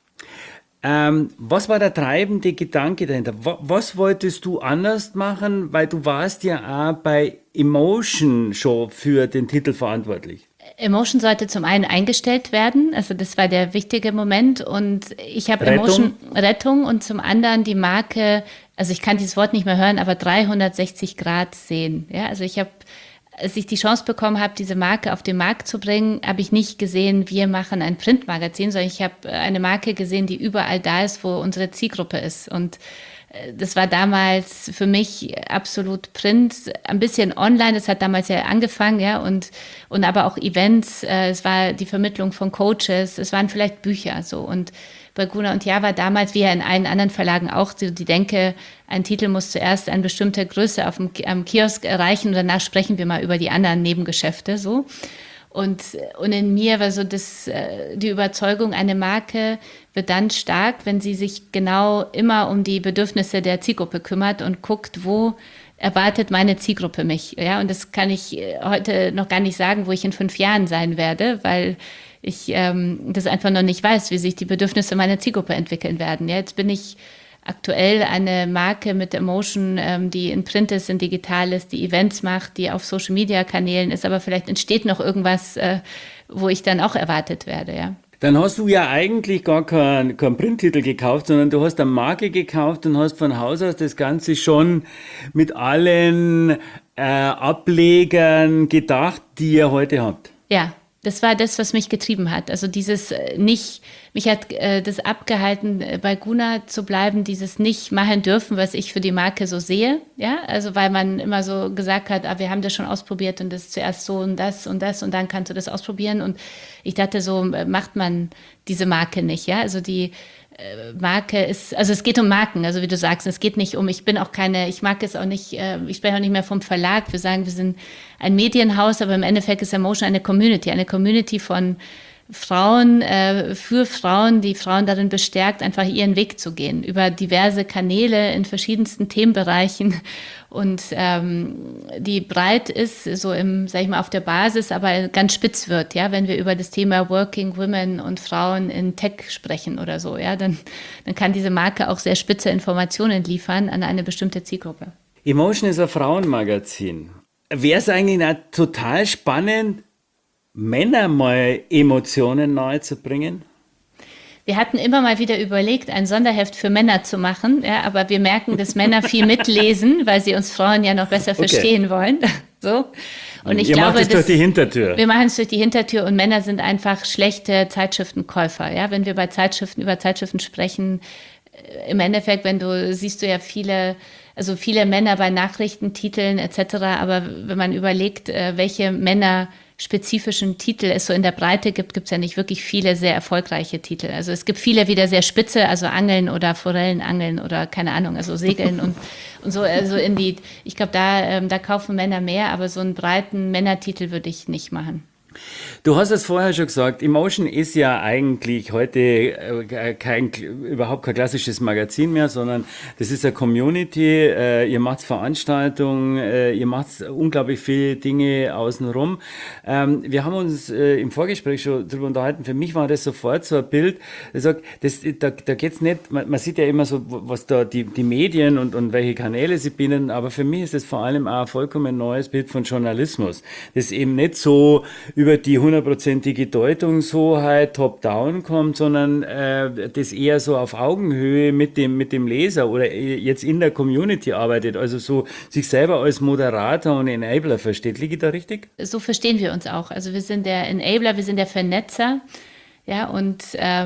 Was war der treibende Gedanke dahinter? Was wolltest du anders machen? Weil du warst ja auch bei Emotion schon für den Titel verantwortlich. Emotion sollte zum einen eingestellt werden, also das war der wichtige Moment und ich habe Emotion Rettung und zum anderen die Marke, also ich kann dieses Wort nicht mehr hören, aber 360 Grad sehen. Ja, also als ich die Chance bekommen habe, diese Marke auf den Markt zu bringen, habe ich nicht gesehen, wir machen ein Printmagazin, sondern ich habe eine Marke gesehen, die überall da ist, wo unsere Zielgruppe ist. Und das war damals für mich absolut Print, ein bisschen online, das hat damals ja angefangen, ja, und aber auch Events, es war die Vermittlung von Coaches, es waren vielleicht Bücher, so. Und bei Gruner und Jahr war damals, wie ja in allen anderen Verlagen auch, die Denke, ein Titel muss zuerst eine bestimmte Größe am Kiosk erreichen und danach sprechen wir mal über die anderen Nebengeschäfte, so. Und in mir war so die Überzeugung, eine Marke wird dann stark, wenn sie sich genau immer um die Bedürfnisse der Zielgruppe kümmert und guckt, wo erwartet meine Zielgruppe mich. Ja, und das kann ich heute noch gar nicht sagen, wo ich in 5 Jahren sein werde, weil ich das einfach noch nicht weiß, wie sich die Bedürfnisse meiner Zielgruppe entwickeln werden. Ja, jetzt bin ich aktuell eine Marke mit Emotion, die in Print ist, in digital ist, die Events macht, die auf Social-Media-Kanälen ist, aber vielleicht entsteht noch irgendwas, wo ich dann auch erwartet werde, ja. Dann hast du ja eigentlich gar keinen Printtitel gekauft, sondern du hast eine Marke gekauft und hast von Haus aus das Ganze schon mit allen Ablegern gedacht, die ihr heute habt. Ja. Das war das, was mich getrieben hat. Also mich hat das abgehalten, bei Gruner zu bleiben, dieses nicht machen dürfen, was ich für die Marke so sehe. Ja, also weil man immer so gesagt hat, wir haben das schon ausprobiert und das ist zuerst so und das und dann kannst du das ausprobieren. Und ich dachte, so macht man diese Marke nicht. Ja, also die Marke ist, also es geht um Marken, also wie du sagst, es geht nicht um, ich mag es auch nicht, ich spreche auch nicht mehr vom Verlag, wir sagen, wir sind ein Medienhaus, aber im Endeffekt ist Emotion eine Community von Frauen, für Frauen, die Frauen darin bestärkt, einfach ihren Weg zu gehen, über diverse Kanäle in verschiedensten Themenbereichen und die breit ist, so sag ich mal, auf der Basis, aber ganz spitz wird, ja, wenn wir über das Thema Working Women und Frauen in Tech sprechen oder so, ja, dann kann diese Marke auch sehr spitze Informationen liefern an eine bestimmte Zielgruppe. Emotion ist ein Frauenmagazin. Wäre es eigentlich auch total spannend, Männer mal Emotionen nahe zu bringen? Wir hatten immer mal wieder überlegt, ein Sonderheft für Männer zu machen, ja, aber wir merken, dass Männer viel mitlesen, weil sie uns Frauen ja noch besser verstehen wollen. So. Und Ihr macht es durch die Hintertür. Wir machen es durch die Hintertür und Männer sind einfach schlechte Zeitschriftenkäufer. Ja? Wenn wir über Zeitschriften sprechen, im Endeffekt, siehst du ja viele Männer bei Nachrichtentiteln etc., aber wenn man überlegt, welche männerspezifischen Titel es so in der Breite gibt, gibt es ja nicht wirklich viele sehr erfolgreiche Titel. Also es gibt viele wieder sehr spitze, also Angeln oder Forellenangeln oder keine Ahnung, also Segeln und so, also ich glaube, da kaufen Männer mehr, aber so einen breiten Männertitel würde ich nicht machen. Du hast es vorher schon gesagt, Emotion ist ja eigentlich heute überhaupt kein klassisches Magazin mehr, sondern das ist eine Community, ihr macht Veranstaltungen, ihr macht unglaublich viele Dinge außenrum. Wir haben uns im Vorgespräch schon darüber unterhalten, für mich war das sofort so ein Bild, das sagt, da geht's nicht, man sieht ja immer so, was da die Medien und welche Kanäle sie bieten, aber für mich ist das vor allem auch ein vollkommen neues Bild von Journalismus, das eben nicht so über die 100%ige Deutungshoheit top-down kommt, sondern das eher so auf Augenhöhe mit dem Leser oder jetzt in der Community arbeitet, also so sich selber als Moderator und Enabler versteht. Liege ich da richtig? So verstehen wir uns auch. Also wir sind der Enabler, wir sind der Vernetzer. Ja, und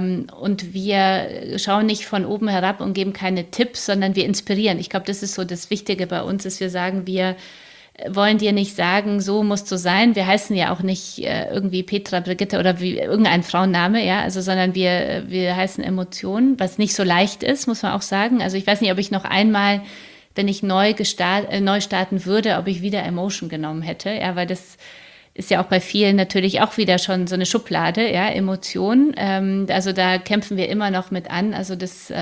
wir schauen nicht von oben herab und geben keine Tipps, sondern wir inspirieren. Ich glaube, das ist so das Wichtige bei uns, dass wir sagen, wir wollen dir nicht sagen, so musst du sein. Wir heißen ja auch nicht irgendwie Petra, Brigitte oder wie irgendein Frauenname, ja, also sondern wir heißen Emotionen, was nicht so leicht ist, muss man auch sagen. Also ich weiß nicht, ob ich noch einmal, wenn ich neu starten würde, ob ich wieder Emotion genommen hätte, ja, weil das ist ja auch bei vielen natürlich auch wieder schon so eine Schublade, ja, Emotion. Also da kämpfen wir immer noch mit an. Also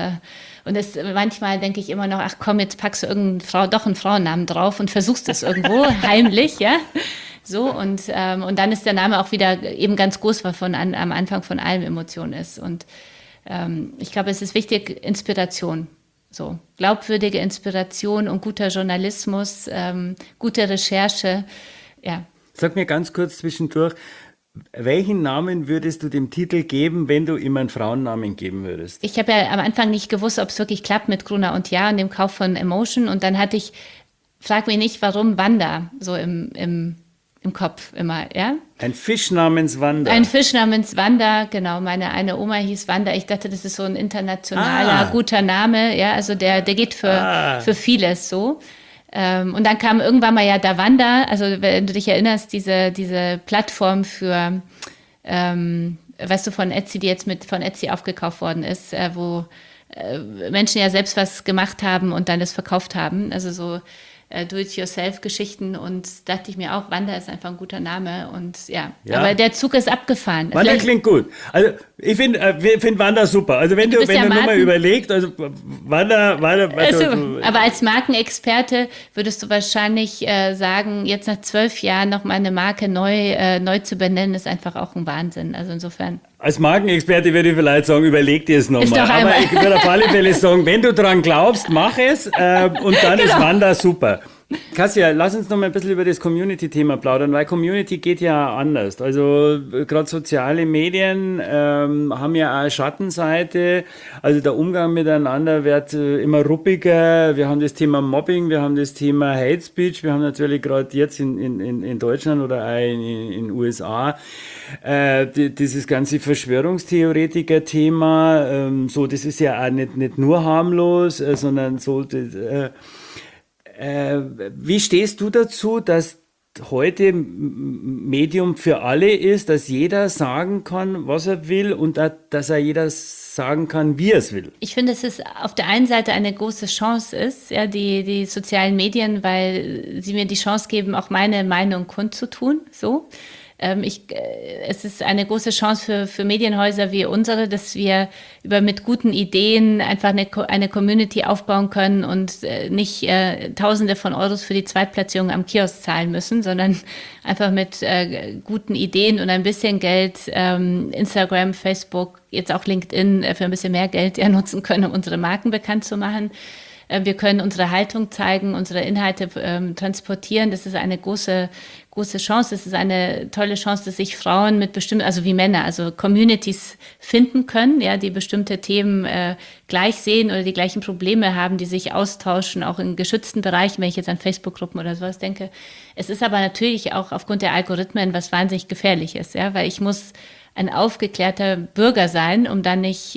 manchmal denke ich immer noch, ach komm, jetzt packst du doch einen Frauennamen drauf und versuchst es irgendwo heimlich, ja. So, und dann ist der Name auch wieder eben ganz groß, weil am Anfang von allem Emotion ist. Und ich glaube, es ist wichtig, Inspiration. So, glaubwürdige Inspiration und guter Journalismus, gute Recherche, ja. Sag mir ganz kurz zwischendurch, welchen Namen würdest du dem Titel geben, wenn du ihm einen Frauennamen geben würdest? Ich habe ja am Anfang nicht gewusst, ob es wirklich klappt mit Gruner und Jahr und dem Kauf von Emotion. Und dann frag mich nicht, warum Wanda so im Kopf immer, ja? Ein Fisch namens Wanda. Ein Fisch namens Wanda, genau. Meine eine Oma hieß Wanda. Ich dachte, das ist so ein internationaler, guter Name, ja? Also der geht für vieles so. Und dann kam irgendwann mal ja Davanda, also wenn du dich erinnerst, diese Plattform für, weißt du, von Etsy, die jetzt von Etsy aufgekauft worden ist, wo Menschen ja selbst was gemacht haben und dann das verkauft haben, also so Do-it-yourself-Geschichten, und dachte ich mir auch, Wanda ist einfach ein guter Name und ja. Aber der Zug ist abgefahren. Wanda klingt gut. Also ich finde Wanda super. Also wenn du nur mal überlegst, also Wanda aber als Markenexperte würdest du wahrscheinlich sagen, jetzt nach 12 Jahren noch mal eine Marke neu zu benennen, ist einfach auch ein Wahnsinn. Also insofern. Als Markenexperte würde ich vielleicht sagen, überleg dir es nochmal. Aber ich würde auf alle Fälle sagen, wenn du dran glaubst, mach es. Und dann ist Wanda super. Kasia, lass uns noch mal ein bisschen über das Community-Thema plaudern, weil Community geht ja anders. Also gerade soziale Medien haben ja auch eine Schattenseite. Also der Umgang miteinander wird immer ruppiger. Wir haben das Thema Mobbing, wir haben das Thema Hate Speech, wir haben natürlich gerade jetzt in Deutschland oder auch in den USA dieses ganze Verschwörungstheoretiker-Thema. So, das ist ja auch nicht nur harmlos, sondern so... wie stehst du dazu, dass heute Medium für alle ist, dass jeder sagen kann, was er will und dass jeder sagen kann, wie er es will? Ich finde, dass es auf der einen Seite eine große Chance ist, ja, die sozialen Medien, weil sie mir die Chance geben, auch meine Meinung kundzutun, so. Es ist eine große Chance für Medienhäuser wie unsere, dass wir mit guten Ideen einfach eine Community aufbauen können und nicht Tausende von Euros für die Zweitplatzierung am Kiosk zahlen müssen, sondern einfach mit guten Ideen und ein bisschen Geld Instagram, Facebook, jetzt auch LinkedIn für ein bisschen mehr Geld nutzen können, um unsere Marken bekannt zu machen. Wir können unsere Haltung zeigen, unsere Inhalte transportieren. Das ist eine große Chance. Das ist eine tolle Chance, dass sich Frauen mit bestimmten, also wie Männer, also Communities finden können, ja, die bestimmte Themen gleich sehen oder die gleichen Probleme haben, die sich austauschen, auch in geschützten Bereichen, wenn ich jetzt an Facebook-Gruppen oder sowas denke. Es ist aber natürlich auch aufgrund der Algorithmen was wahnsinnig gefährlich ist, ja, weil ich muss ein aufgeklärter Bürger sein, um dann nicht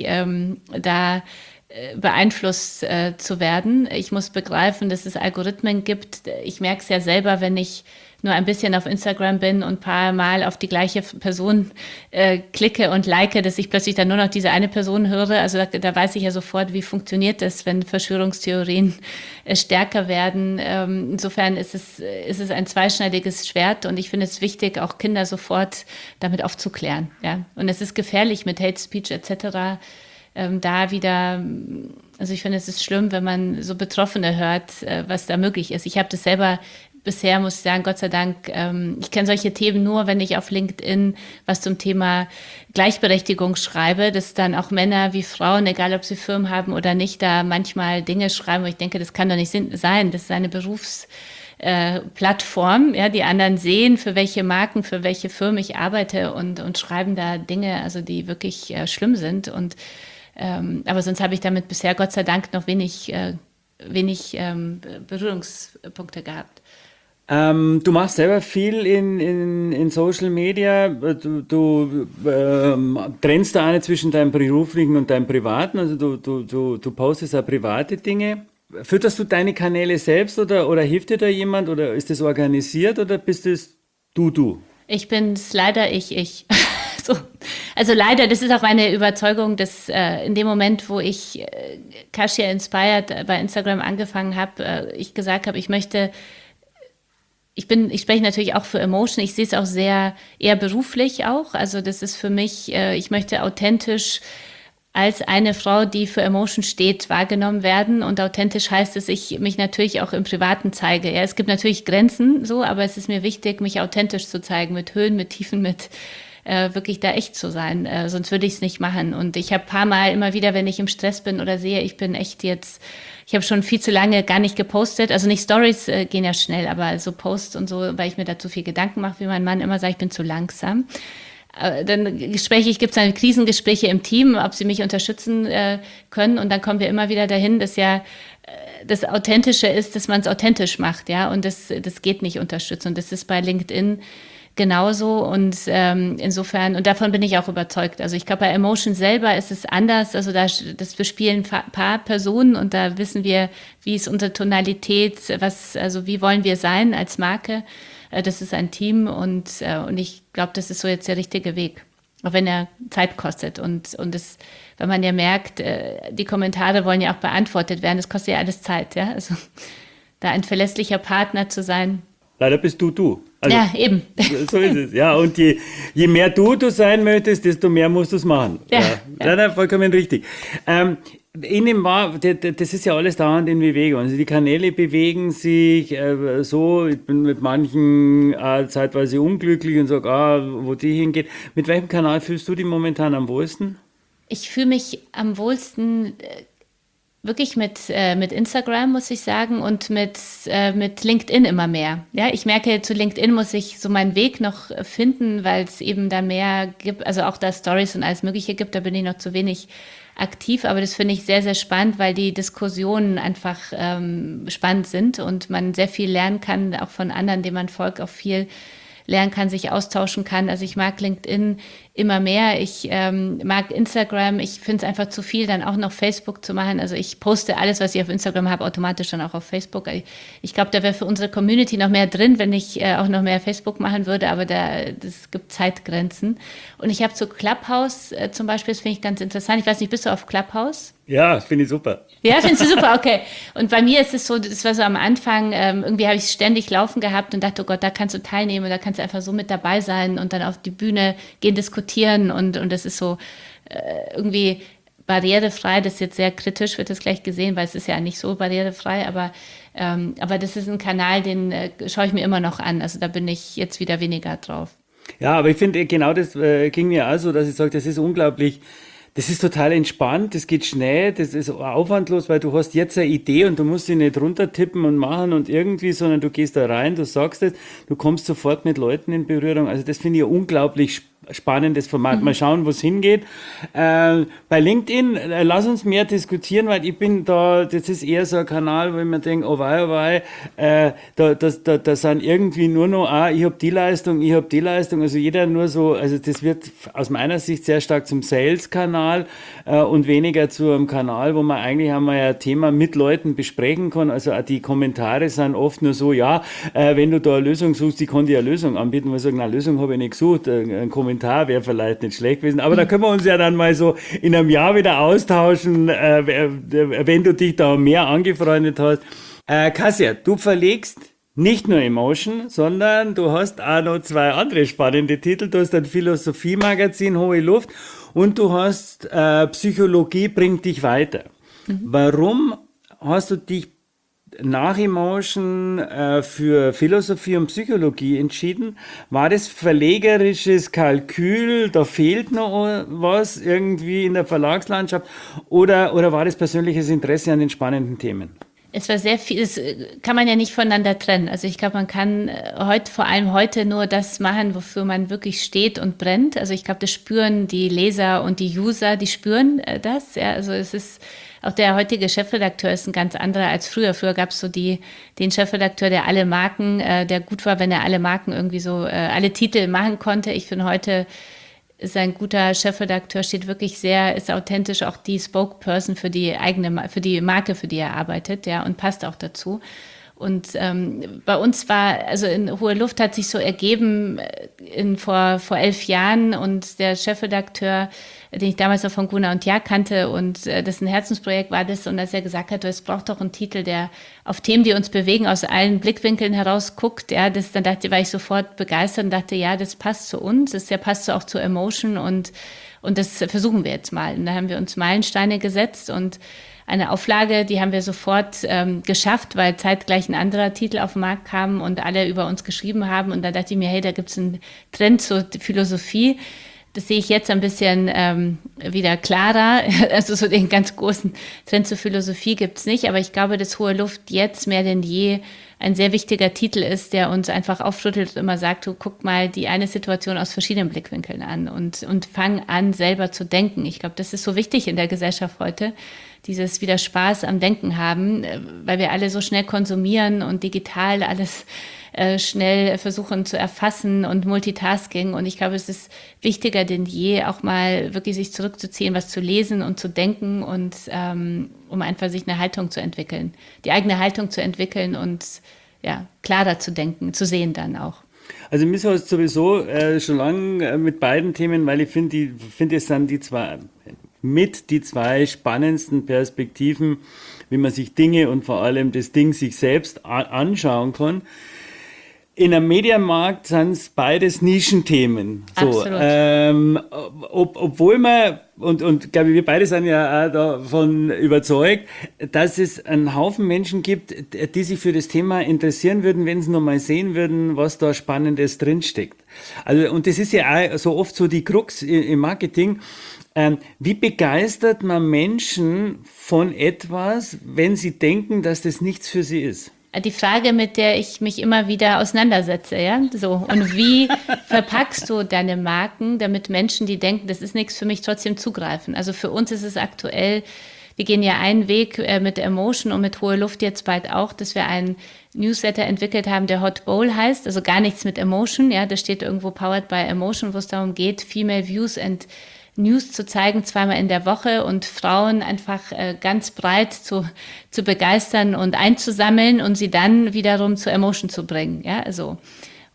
beeinflusst zu werden. Ich muss begreifen, dass es Algorithmen gibt. Ich merke es ja selber, wenn ich nur ein bisschen auf Instagram bin und ein paar Mal auf die gleiche Person klicke und like, dass ich plötzlich dann nur noch diese eine Person höre. Also da weiß ich ja sofort, wie funktioniert das, wenn Verschwörungstheorien stärker werden. Insofern ist es ein zweischneidiges Schwert und ich finde es wichtig, auch Kinder sofort damit aufzuklären. Ja? Und es ist gefährlich mit Hate Speech etc., da wieder, also ich finde, es ist schlimm, wenn man so Betroffene hört, was da möglich ist. Ich habe das selber bisher, muss ich sagen, Gott sei Dank, ich kenne solche Themen nur, wenn ich auf LinkedIn was zum Thema Gleichberechtigung schreibe, dass dann auch Männer wie Frauen, egal ob sie Firmen haben oder nicht, da manchmal Dinge schreiben, wo ich denke, das kann doch nicht sein, das ist eine Berufsplattform, ja, die anderen sehen, für welche Marken, für welche Firmen ich arbeite und schreiben da Dinge, also die wirklich schlimm sind aber sonst habe ich damit bisher Gott sei Dank noch wenig Berührungspunkte gehabt. Du machst selber viel in Social Media. Du trennst da eine zwischen deinem beruflichen und deinem privaten. Also du postest auch private Dinge. Fütterst du deine Kanäle selbst oder hilft dir da jemand oder ist das organisiert oder bist es du? Ich bin's leider ich. So. Also leider, das ist auch meine Überzeugung, dass in dem Moment, wo ich Kashia Inspired bei Instagram angefangen habe, ich gesagt habe, ich spreche natürlich auch für Emotion, ich sehe es auch eher beruflich auch, also das ist für mich, ich möchte authentisch als eine Frau, die für Emotion steht, wahrgenommen werden und authentisch heißt, dass ich mich natürlich auch im Privaten zeige. Ja, es gibt natürlich Grenzen so, aber es ist mir wichtig, mich authentisch zu zeigen, mit Höhen, mit Tiefen, mit wirklich da echt zu sein, sonst würde ich es nicht machen. Und ich habe ein paar Mal immer wieder, wenn ich im Stress bin oder sehe, ich habe schon viel zu lange gar nicht gepostet, also nicht Stories gehen ja schnell, aber so Posts und so, weil ich mir da zu viel Gedanken mache, wie mein Mann immer sagt, ich bin zu langsam. Dann gibt es dann Krisengespräche im Team, ob sie mich unterstützen können und dann kommen wir immer wieder dahin, dass ja das Authentische ist, dass man es authentisch macht, ja, und das geht nicht unterstützen und das ist bei LinkedIn genauso und insofern, und davon bin ich auch überzeugt. Also ich glaube, bei Emotion selber ist es anders. Also das bespielen ein paar Personen und da wissen wir, wie ist unsere Tonalität, also wie wollen wir sein als Marke. Das ist ein Team und ich glaube, das ist so jetzt der richtige Weg. Auch wenn er Zeit kostet und wenn man ja merkt, die Kommentare wollen ja auch beantwortet werden, das kostet ja alles Zeit, ja. Also da ein verlässlicher Partner zu sein. Leider bist du. Also, ja, eben. So ist es. Ja, und je mehr du sein möchtest, desto mehr musst du es machen. Ja, vollkommen richtig. Das ist ja alles dauernd in Bewegung. Also die Kanäle bewegen sich so. Ich bin mit manchen zeitweise unglücklich und sage, wo die hingeht. Mit welchem Kanal fühlst du dich momentan am wohlsten? Ich fühle mich am wohlsten wirklich mit Instagram, muss ich sagen, und mit LinkedIn immer mehr. Ja, ich merke, zu LinkedIn muss ich so meinen Weg noch finden, weil es eben da mehr gibt, also auch da Stories und alles Mögliche gibt, da bin ich noch zu wenig aktiv, aber das finde ich sehr, sehr spannend, weil die Diskussionen einfach spannend sind und man sehr viel lernen kann, auch von anderen, denen man folgt, auch viel lernen kann, sich austauschen kann. Also ich mag LinkedIn immer mehr. Ich mag Instagram. Ich finde es einfach zu viel, dann auch noch Facebook zu machen. Also ich poste alles, was ich auf Instagram habe, automatisch dann auch auf Facebook. Ich glaube, da wäre für unsere Community noch mehr drin, wenn ich auch noch mehr Facebook machen würde, aber das gibt Zeitgrenzen. Und ich habe zu Clubhouse zum Beispiel, das finde ich ganz interessant. Ich weiß nicht, bist du auf Clubhouse? Ja, finde ich super. Ja, findest du super, okay. Und bei mir ist es so, das war so am Anfang, irgendwie habe ich es ständig laufen gehabt und dachte, oh Gott, da kannst du teilnehmen, da kannst du einfach so mit dabei sein und dann auf die Bühne gehen, diskutieren und das ist so irgendwie barrierefrei, das ist jetzt sehr kritisch, wird das gleich gesehen, weil es ist ja nicht so barrierefrei, aber das ist ein Kanal, den schaue ich mir immer noch an, also da bin ich jetzt wieder weniger drauf. Ja, aber ich finde, genau das ging mir auch so, dass ich sage, das ist unglaublich. Das ist total entspannt, das geht schnell, das ist aufwandlos, weil du hast jetzt eine Idee und du musst sie nicht runtertippen und machen und irgendwie, sondern du gehst da rein, du sagst es, du kommst sofort mit Leuten in Berührung. Also das finde ich ein unglaublich spannendes Format. Mal schauen, wo es hingeht. Bei LinkedIn, lass uns mehr diskutieren, weil ich bin da, das ist eher so ein Kanal, wo ich mir denke, oh wei, da sind irgendwie nur noch, ich habe die Leistung, also jeder nur so, also das wird aus meiner Sicht sehr stark zum Sales-Kanal und weniger zu einem Kanal, wo man eigentlich einmal ein Thema mit Leuten besprechen kann, also auch die Kommentare sind oft nur so, wenn du da eine Lösung suchst, ich kann dir eine Lösung anbieten, weil ich sage, Lösung habe ich nicht gesucht, ein Kommentar wäre vielleicht nicht schlecht gewesen, aber da können wir uns ja dann mal so in einem Jahr wieder austauschen, wenn du dich da mehr angefreundet hast. Kassia, du verlegst nicht nur Emotion, sondern du hast auch noch 2 andere spannende Titel. Du hast ein Philosophie-Magazin, Hohe Luft, und du hast Psychologie bringt dich weiter. Warum hast du dich nach Emotion für Philosophie und Psychologie entschieden? War das verlegerisches Kalkül, da fehlt noch was irgendwie in der Verlagslandschaft, oder war das persönliches Interesse an den spannenden Themen? Es war sehr viel, das kann man ja nicht voneinander trennen. Also ich glaube, man kann vor allem heute nur das machen, wofür man wirklich steht und brennt. Also ich glaube, das spüren die Leser und die User, die spüren das. Ja, also es ist auch der heutige Chefredakteur ist ein ganz anderer als früher. Früher gab es so den Chefredakteur, der alle Marken, der gut war, wenn er alle Marken irgendwie so, alle Titel machen konnte. Ich finde, heute ist ein guter Chefredakteur, steht wirklich ist authentisch auch die Spokesperson für die Marke, für die er arbeitet, ja, und passt auch dazu. Und bei uns also in Hohe Luft hat sich so ergeben vor 11 Jahren, und der Chefredakteur, den ich damals noch von Gunnar und Jahr kannte und das ein Herzensprojekt war das, und als er gesagt hat, es braucht doch einen Titel, der auf Themen, die uns bewegen, aus allen Blickwinkeln heraus guckt, ja, war ich sofort begeistert und dachte, ja, das passt zu uns, passt so auch zu Emotion, und das versuchen wir jetzt mal. Und da haben wir uns Meilensteine gesetzt, und eine Auflage, die haben wir sofort geschafft, weil zeitgleich ein anderer Titel auf den Markt kam und alle über uns geschrieben haben. Und da dachte ich mir, hey, da gibt es einen Trend zur Philosophie. Das sehe ich jetzt ein bisschen wieder klarer. Also so den ganz großen Trend zur Philosophie gibt es nicht. Aber ich glaube, dass Hohe Luft jetzt mehr denn je ein sehr wichtiger Titel ist, der uns einfach aufschüttelt und immer sagt, du guck mal die eine Situation aus verschiedenen Blickwinkeln an und fang an, selber zu denken. Ich glaube, das ist so wichtig in der Gesellschaft heute, dieses wieder Spaß am Denken haben, weil wir alle so schnell konsumieren und digital alles schnell versuchen zu erfassen und Multitasking. Und ich glaube, es ist wichtiger denn je, auch mal wirklich sich zurückzuziehen, was zu lesen und zu denken, und um einfach sich eine Haltung zu entwickeln, die eigene Haltung zu entwickeln und klarer zu denken, zu sehen dann auch. Also mir ist es sowieso schon lange mit beiden Themen, weil ich finde, es sind die zwei spannendsten Perspektiven, wie man sich Dinge und vor allem das Ding sich selbst anschauen kann. In einem Medienmarkt sind es beides Nischenthemen. So, obwohl man, und glaube ich, wir beide sind ja auch davon überzeugt, dass es einen Haufen Menschen gibt, die sich für das Thema interessieren würden, wenn sie noch mal sehen würden, was da Spannendes drinsteckt. Also, und das ist ja auch so oft so die Krux im Marketing. Wie begeistert man Menschen von etwas, wenn sie denken, dass das nichts für sie ist? Die Frage, mit der ich mich immer wieder auseinandersetze, ja, so. Und wie verpackst du deine Marken, damit Menschen, die denken, das ist nichts für mich, trotzdem zugreifen? Also für uns ist es aktuell, wir gehen ja einen Weg mit Emotion und mit Hohe Luft jetzt bald auch, dass wir einen Newsletter entwickelt haben, der Hot Bowl heißt, also gar nichts mit Emotion, ja, da steht irgendwo Powered by Emotion, wo es darum geht, Female Views and News zu zeigen, 2-mal in der Woche, und Frauen einfach ganz breit zu begeistern und einzusammeln und sie dann wiederum zur Emotion zu bringen. Ja, also.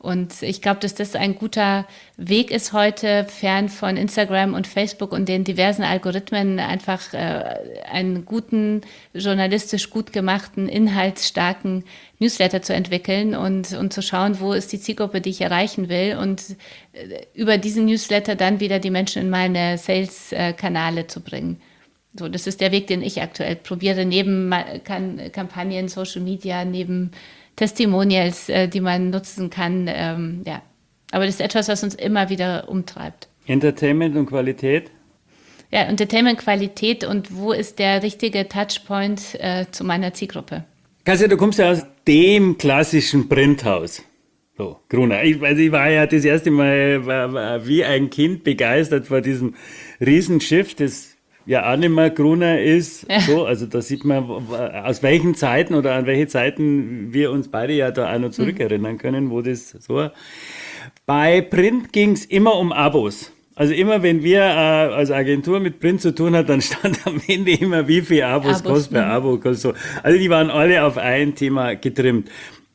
Und ich glaube, dass das ein guter Weg ist heute, fern von Instagram und Facebook und den diversen Algorithmen, einfach einen guten, journalistisch gut gemachten, inhaltsstarken Newsletter zu entwickeln und zu schauen, wo ist die Zielgruppe, die ich erreichen will, und über diesen Newsletter dann wieder die Menschen in meine Sales-Kanäle zu bringen. So, das ist der Weg, den ich aktuell probiere, neben Kampagnen, Social Media, neben Testimonials, die man nutzen kann. Ja. Aber das ist etwas, was uns immer wieder umtreibt. Entertainment und Qualität? Ja, Entertainment, Qualität und wo ist der richtige Touchpoint zu meiner Zielgruppe? Katja, du kommst ja aus dem klassischen Printhaus. So, Gruner. Ich war ja das erste Mal war wie ein Kind begeistert vor diesem Riesenschiff, das ja auch nicht mehr Gruner ist. Ja. So, also da sieht man, aus welchen Zeiten oder an welche Zeiten wir uns beide ja da auch noch zurückerinnern können, wo das so war. Bei Print ging es immer um Abos. Also immer, wenn wir als Agentur mit Print zu tun hatten, dann stand am Ende immer, wie viel Abos kostet per Abo. So. Also die waren alle auf ein Thema getrimmt.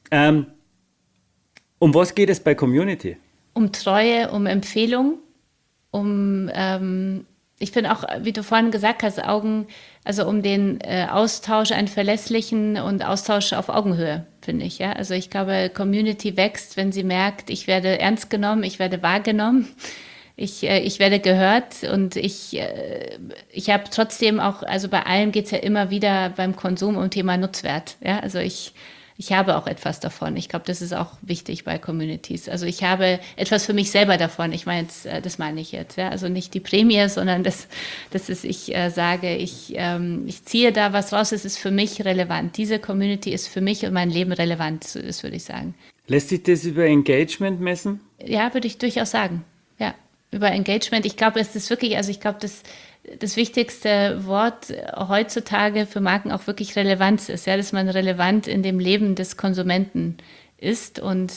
Um was geht es bei Community? Um Treue, um Empfehlung, ich finde auch, wie du vorhin gesagt hast, um den Austausch, einen verlässlichen und Austausch auf Augenhöhe, finde ich. Ja? Also ich glaube, Community wächst, wenn sie merkt, ich werde ernst genommen, ich werde wahrgenommen, ich werde gehört, und ich habe trotzdem auch, also bei allem geht es ja immer wieder beim Konsum um Thema Nutzwert. Ja? Also ich habe auch etwas davon. Ich glaube, das ist auch wichtig bei Communities. Also ich habe etwas für mich selber davon. Ich meine jetzt, das meine ich jetzt. Ja? Also nicht die Prämie, sondern das ist, ich sage, ich ziehe da was raus. Es ist für mich relevant. Diese Community ist für mich und mein Leben relevant, das würde ich sagen. Lässt sich das über Engagement messen? Ja, würde ich durchaus sagen. Ja, über Engagement. Ich glaube, es ist wirklich, also ich glaube, das wichtigste Wort heutzutage für Marken auch wirklich Relevanz ist, ja, dass man relevant in dem Leben des Konsumenten ist, und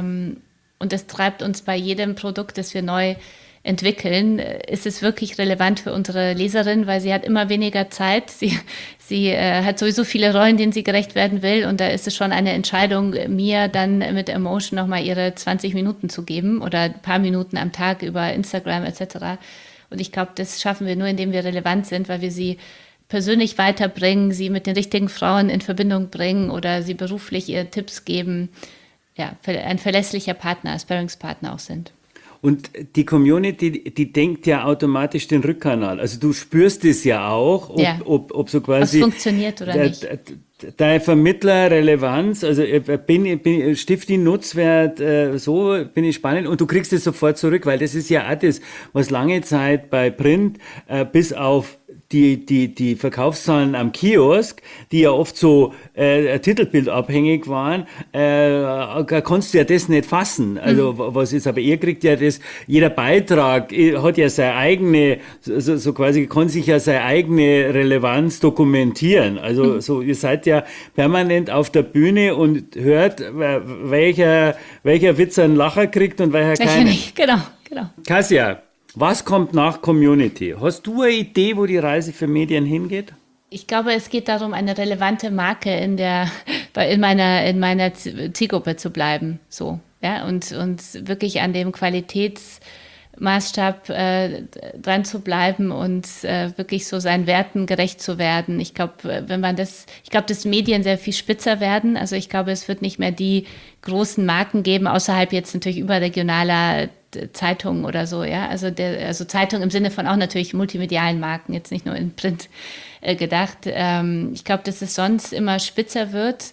das treibt uns bei jedem Produkt, das wir neu entwickeln, ist es wirklich relevant für unsere Leserin, weil sie hat immer weniger Zeit, sie hat sowieso viele Rollen, denen sie gerecht werden will, und da ist es schon eine Entscheidung, mir dann mit Emotion nochmal ihre 20 Minuten zu geben oder ein paar Minuten am Tag über Instagram etc. Und ich glaube, das schaffen wir nur, indem wir relevant sind, weil wir sie persönlich weiterbringen, sie mit den richtigen Frauen in Verbindung bringen oder sie beruflich ihr Tipps geben. Ja, ein verlässlicher Partner, Sparringspartner auch sind. Und die Community, die denkt ja automatisch den Rückkanal. Also du spürst es ja auch, ob so quasi... Was funktioniert oder nicht. Dein Vermittler Relevanz, also Stifti Nutzwert, so bin ich spannend, und du kriegst es sofort zurück, weil das ist ja auch das, was lange Zeit bei Print, bis auf die Verkaufszahlen am Kiosk, die ja oft so titelbildabhängig waren, konntest du ja das nicht fassen. Also was ist, aber ihr kriegt ja das, jeder Beitrag hat ja seine eigene, so quasi kann sich ja seine eigene Relevanz dokumentieren. Also so, ihr seid ja permanent auf der Bühne und hört, welcher Witz einen Lacher kriegt und welcher keinen. Nicht. Genau. Katja, was kommt nach Community? Hast du eine Idee, wo die Reise für Medien hingeht? Ich glaube, es geht darum, eine relevante Marke in meiner Zielgruppe zu bleiben, so, ja, und wirklich an dem Qualitätsmaßstab dran zu bleiben und wirklich so seinen Werten gerecht zu werden. Ich glaube, dass Medien sehr viel spitzer werden. Also ich glaube, es wird nicht mehr die großen Marken geben, außerhalb jetzt natürlich überregionaler Zeitungen oder so, ja, also Zeitung im Sinne von auch natürlich multimedialen Marken, jetzt nicht nur in Print gedacht. Ich glaube, dass es sonst immer spitzer wird,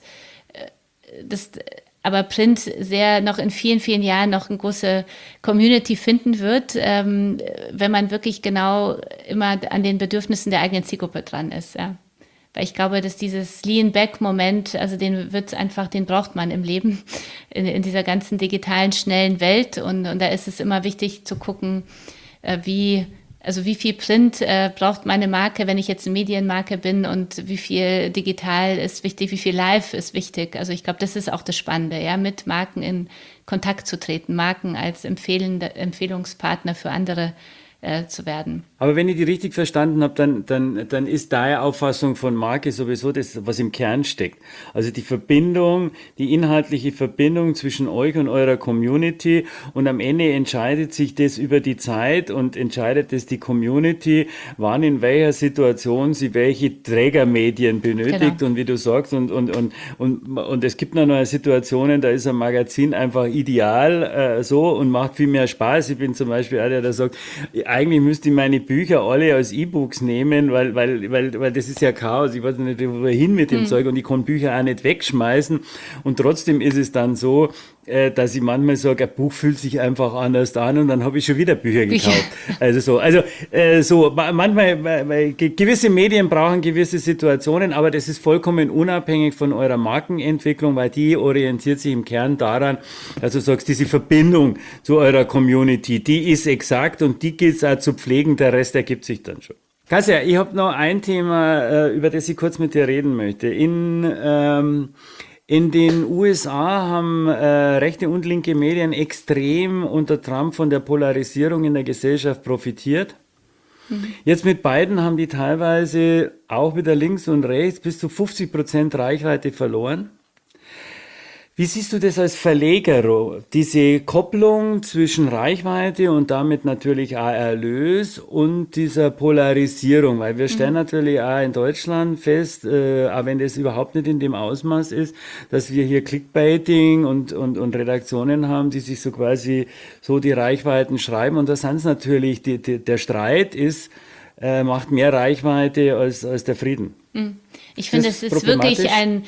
aber Print noch in vielen, vielen Jahren noch eine große Community finden wird, wenn man wirklich genau immer an den Bedürfnissen der eigenen Zielgruppe dran ist, ja. Weil ich glaube, dass dieses Lean-Back-Moment, also den braucht man im Leben, in dieser ganzen digitalen, schnellen Welt. Und da ist es immer wichtig zu gucken, wie viel Print braucht meine Marke, wenn ich jetzt eine Medienmarke bin, und wie viel digital ist wichtig, wie viel live ist wichtig. Also ich glaube, das ist auch das Spannende, ja, mit Marken in Kontakt zu treten, Marken als Empfehlungspartner für andere zu werden. Aber wenn ich die richtig verstanden habe, dann ist deine Auffassung von Marke sowieso das, was im Kern steckt. Also die Verbindung, die inhaltliche Verbindung zwischen euch und eurer Community, und am Ende entscheidet sich das über die Zeit und entscheidet es die Community, wann in welcher Situation sie welche Trägermedien benötigt, Genau. und wie du sagst, und es gibt noch Situationen, da ist ein Magazin einfach ideal so und macht viel mehr Spaß. Ich bin zum Beispiel einer, der sagt, eigentlich müsste ich meine Bücher alle als E-Books nehmen, weil das ist ja Chaos. Ich weiß nicht, wohin mit dem Zeug, und ich kann Bücher auch nicht wegschmeißen. Und trotzdem ist es dann so, dass ich manchmal sage, ein Buch fühlt sich einfach anders an, und dann habe ich schon wieder Bücher gekauft. Manchmal, weil gewisse Medien brauchen gewisse Situationen, aber das ist vollkommen unabhängig von eurer Markenentwicklung, weil die orientiert sich im Kern daran, dass du sagst, diese Verbindung zu eurer Community, die ist exakt, und die gilt es auch zu pflegen, der Rest ergibt sich dann schon. Katja, ich habe noch ein Thema, über das ich kurz mit dir reden möchte. In den USA haben rechte und linke Medien extrem unter Trump von der Polarisierung in der Gesellschaft profitiert. Jetzt mit Biden haben die teilweise auch wieder links und rechts bis zu 50% Reichweite verloren. Wie siehst du das als Verleger, diese Kopplung zwischen Reichweite und damit natürlich auch Erlös und dieser Polarisierung? Weil wir stellen natürlich auch in Deutschland fest, auch wenn das überhaupt nicht in dem Ausmaß ist, dass wir hier Clickbaiting und Redaktionen haben, die sich so quasi so die Reichweiten schreiben. Und da sind es natürlich, der Streit macht mehr Reichweite als der Frieden. Ich finde, Ist das das ist wirklich problematisch?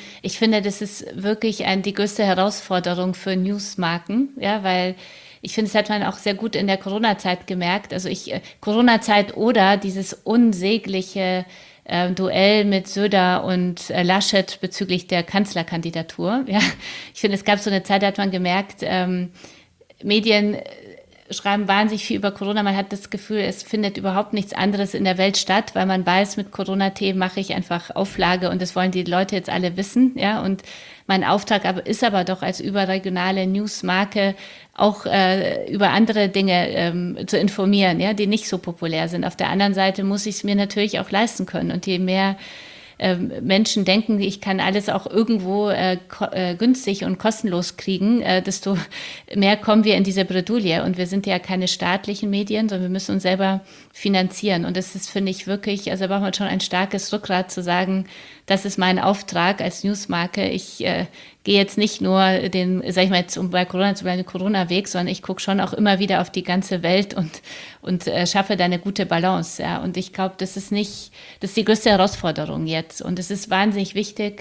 die größte Herausforderung für Newsmarken, ja, weil ich finde, das hat man auch sehr gut in der Corona-Zeit gemerkt. Also Corona-Zeit oder dieses unsägliche Duell mit Söder und Laschet bezüglich der Kanzlerkandidatur. Ja, ich finde, es gab so eine Zeit, da hat man gemerkt, Medien schreiben wahnsinnig viel über Corona. Man hat das Gefühl, es findet überhaupt nichts anderes in der Welt statt, weil man weiß, mit Corona-Themen mache ich einfach Auflage, und das wollen die Leute jetzt alle wissen. Ja, und mein Auftrag ist aber doch als überregionale Newsmarke auch über andere Dinge zu informieren, ja, die nicht so populär sind. Auf der anderen Seite muss ich es mir natürlich auch leisten können, und je mehr Menschen denken, ich kann alles auch irgendwo günstig und kostenlos kriegen, desto mehr kommen wir in diese Bredouille. Und wir sind ja keine staatlichen Medien, sondern wir müssen uns selber finanzieren. Und das ist, finde ich, wirklich, also da braucht man schon ein starkes Rückgrat zu sagen, das ist mein Auftrag als Newsmarke. Ich gehe jetzt nicht nur sag ich mal jetzt, um bei Corona zu bleiben, den Corona-Weg, sondern ich gucke schon auch immer wieder auf die ganze Welt und schaffe da eine gute Balance. Ja. Und ich glaube, das ist die größte Herausforderung jetzt. Und es ist wahnsinnig wichtig,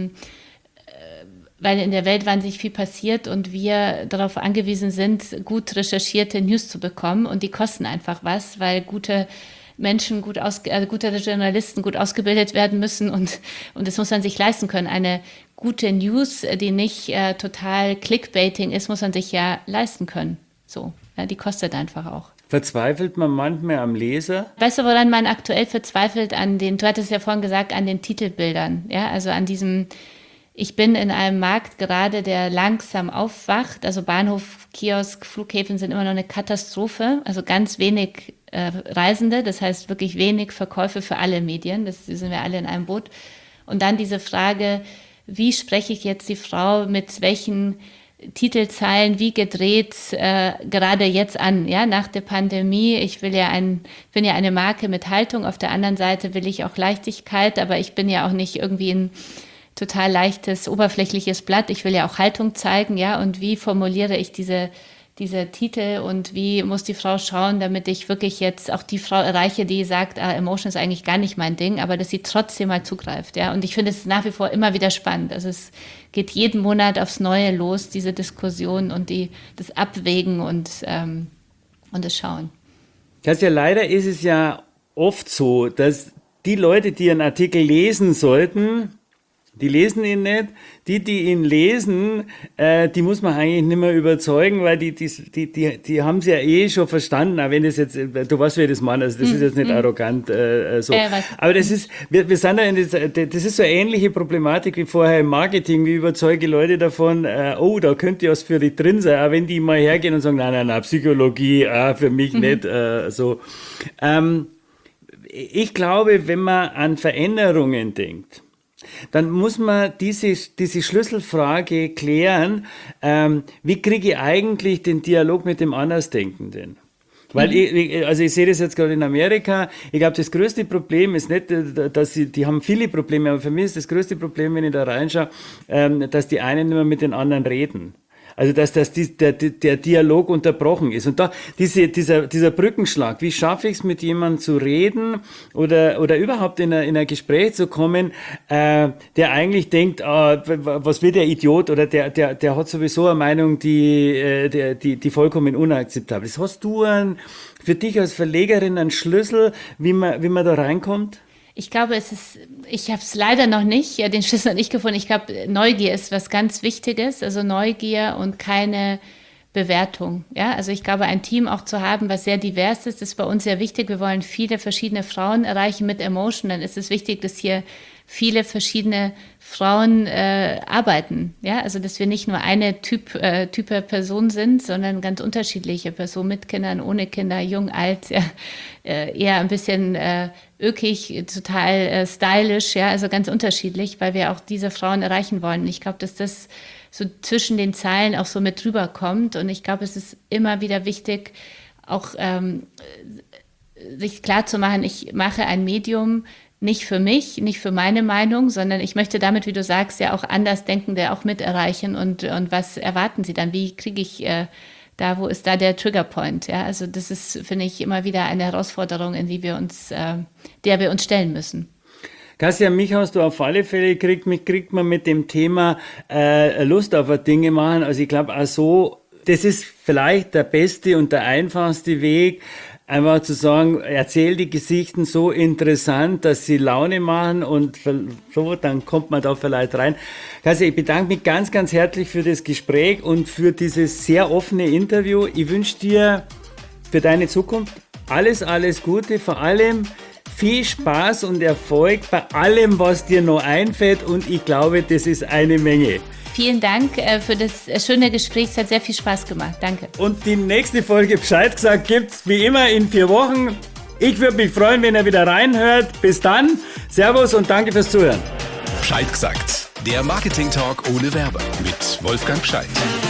weil in der Welt wahnsinnig viel passiert und wir darauf angewiesen sind, gut recherchierte News zu bekommen. Und die kosten einfach was, weil gute Menschen, gute Journalisten gut ausgebildet werden müssen, und das muss man sich leisten können. Eine gute News, die nicht total Clickbaiting ist, muss man sich ja leisten können. So, ja, die kostet einfach auch. Verzweifelt man manchmal am Leser? Weißt du, woran man aktuell verzweifelt? Du hattest ja vorhin gesagt, an den Titelbildern. Ja, also an diesem, ich bin in einem Markt gerade, der langsam aufwacht. Also Bahnhof, Kiosk, Flughäfen sind immer noch eine Katastrophe. Also ganz wenig Reisende, das heißt wirklich wenig Verkäufe für alle Medien. Das sind wir alle in einem Boot. Und dann diese Frage, wie spreche ich jetzt die Frau mit welchen Titelzeilen wie gedreht gerade jetzt an, ja, nach der Pandemie. Ich bin ja eine Marke mit Haltung. Auf der anderen Seite will ich auch Leichtigkeit, aber ich bin ja auch nicht irgendwie ein total leichtes, oberflächliches Blatt. Ich will ja auch Haltung zeigen, ja. Und wie formuliere ich diese Titel, und wie muss die Frau schauen, damit ich wirklich jetzt auch die Frau erreiche, die sagt, Emotion ist eigentlich gar nicht mein Ding, aber dass sie trotzdem mal zugreift, ja. Und ich finde es nach wie vor immer wieder spannend. Also es geht jeden Monat aufs Neue los, diese Diskussion und das Abwägen und das Schauen. Katja, leider ist es ja oft so, dass die Leute, die einen Artikel lesen sollten, die lesen ihn nicht. Die ihn lesen, die muss man eigentlich nicht mehr überzeugen, weil die haben es ja eh schon verstanden, auch wenn das jetzt, du weißt, wie ich das meine, also das ist jetzt nicht arrogant so. Aber das ist, wir sind da das ist so eine ähnliche Problematik wie vorher im Marketing. Wie überzeuge Leute davon, da könnte was für dich drin sein, auch wenn die mal hergehen und sagen, nein, Psychologie, für mich nicht, so. ich glaube, wenn man an Veränderungen denkt, dann muss man diese Schlüsselfrage klären, wie kriege ich eigentlich den Dialog mit dem Andersdenkenden? Weil ich sehe das jetzt gerade in Amerika, ich glaube, das größte Problem ist nicht, dass die haben viele Probleme, aber für mich ist das größte Problem, wenn ich da reinschaue, dass die einen nicht mehr mit den anderen reden. Also, dass der Dialog unterbrochen ist. Und da, dieser Brückenschlag, wie schaffe ich es, mit jemandem zu reden oder überhaupt in ein Gespräch zu kommen, der eigentlich denkt, was will der Idiot, oder der hat sowieso eine Meinung, die vollkommen unakzeptabel ist. Hast du für dich als Verlegerin einen Schlüssel, wie man da reinkommt? Ich glaube, ich habe es leider noch nicht, den Schlüssel noch nicht gefunden. Ich glaube, Neugier ist was ganz Wichtiges, also Neugier und keine Bewertung. Ja, also ich glaube, ein Team auch zu haben, was sehr divers ist bei uns sehr wichtig. Wir wollen viele verschiedene Frauen erreichen mit Emotion. Dann ist es wichtig, dass hier viele verschiedene Frauen arbeiten. Ja, also dass wir nicht nur eine Typ Person sind, sondern ganz unterschiedliche Personen mit Kindern, ohne Kinder, jung, alt, ja, eher ein bisschen ökig, total stylisch, ja, also ganz unterschiedlich, weil wir auch diese Frauen erreichen wollen. Ich glaube, dass das so zwischen den Zeilen auch so mit rüberkommt, und ich glaube, es ist immer wieder wichtig, auch sich klarzumachen, ich mache ein Medium nicht für mich, nicht für meine Meinung, sondern ich möchte damit, wie du sagst, ja auch Andersdenkende auch mit erreichen, und was erwarten sie dann? Wie kriege ich wo ist da der Triggerpoint? Ja, also das ist, finde ich, immer wieder eine Herausforderung, in die der wir uns stellen müssen. Kassia, mich hast du auf alle Fälle kriegt man mit dem Thema Lust auf Dinge machen. Also ich glaube auch so, das ist vielleicht der beste und der einfachste Weg, einfach zu sagen, erzähl die Geschichten so interessant, dass sie Laune machen, und so, dann kommt man da vielleicht rein. Kassia, ich bedanke mich ganz, ganz herzlich für das Gespräch und für dieses sehr offene Interview. Ich wünsche dir für deine Zukunft alles, alles Gute, vor allem viel Spaß und Erfolg bei allem, was dir noch einfällt, und ich glaube, das ist eine Menge. Vielen Dank für das schöne Gespräch. Es hat sehr viel Spaß gemacht. Danke. Und die nächste Folge Bescheid gesagt gibt's wie immer in 4 Wochen. Ich würde mich freuen, wenn ihr wieder reinhört. Bis dann. Servus und danke fürs Zuhören. Bescheid gesagt. Der Marketing-Talk ohne Werbe mit Wolfgang Bescheid.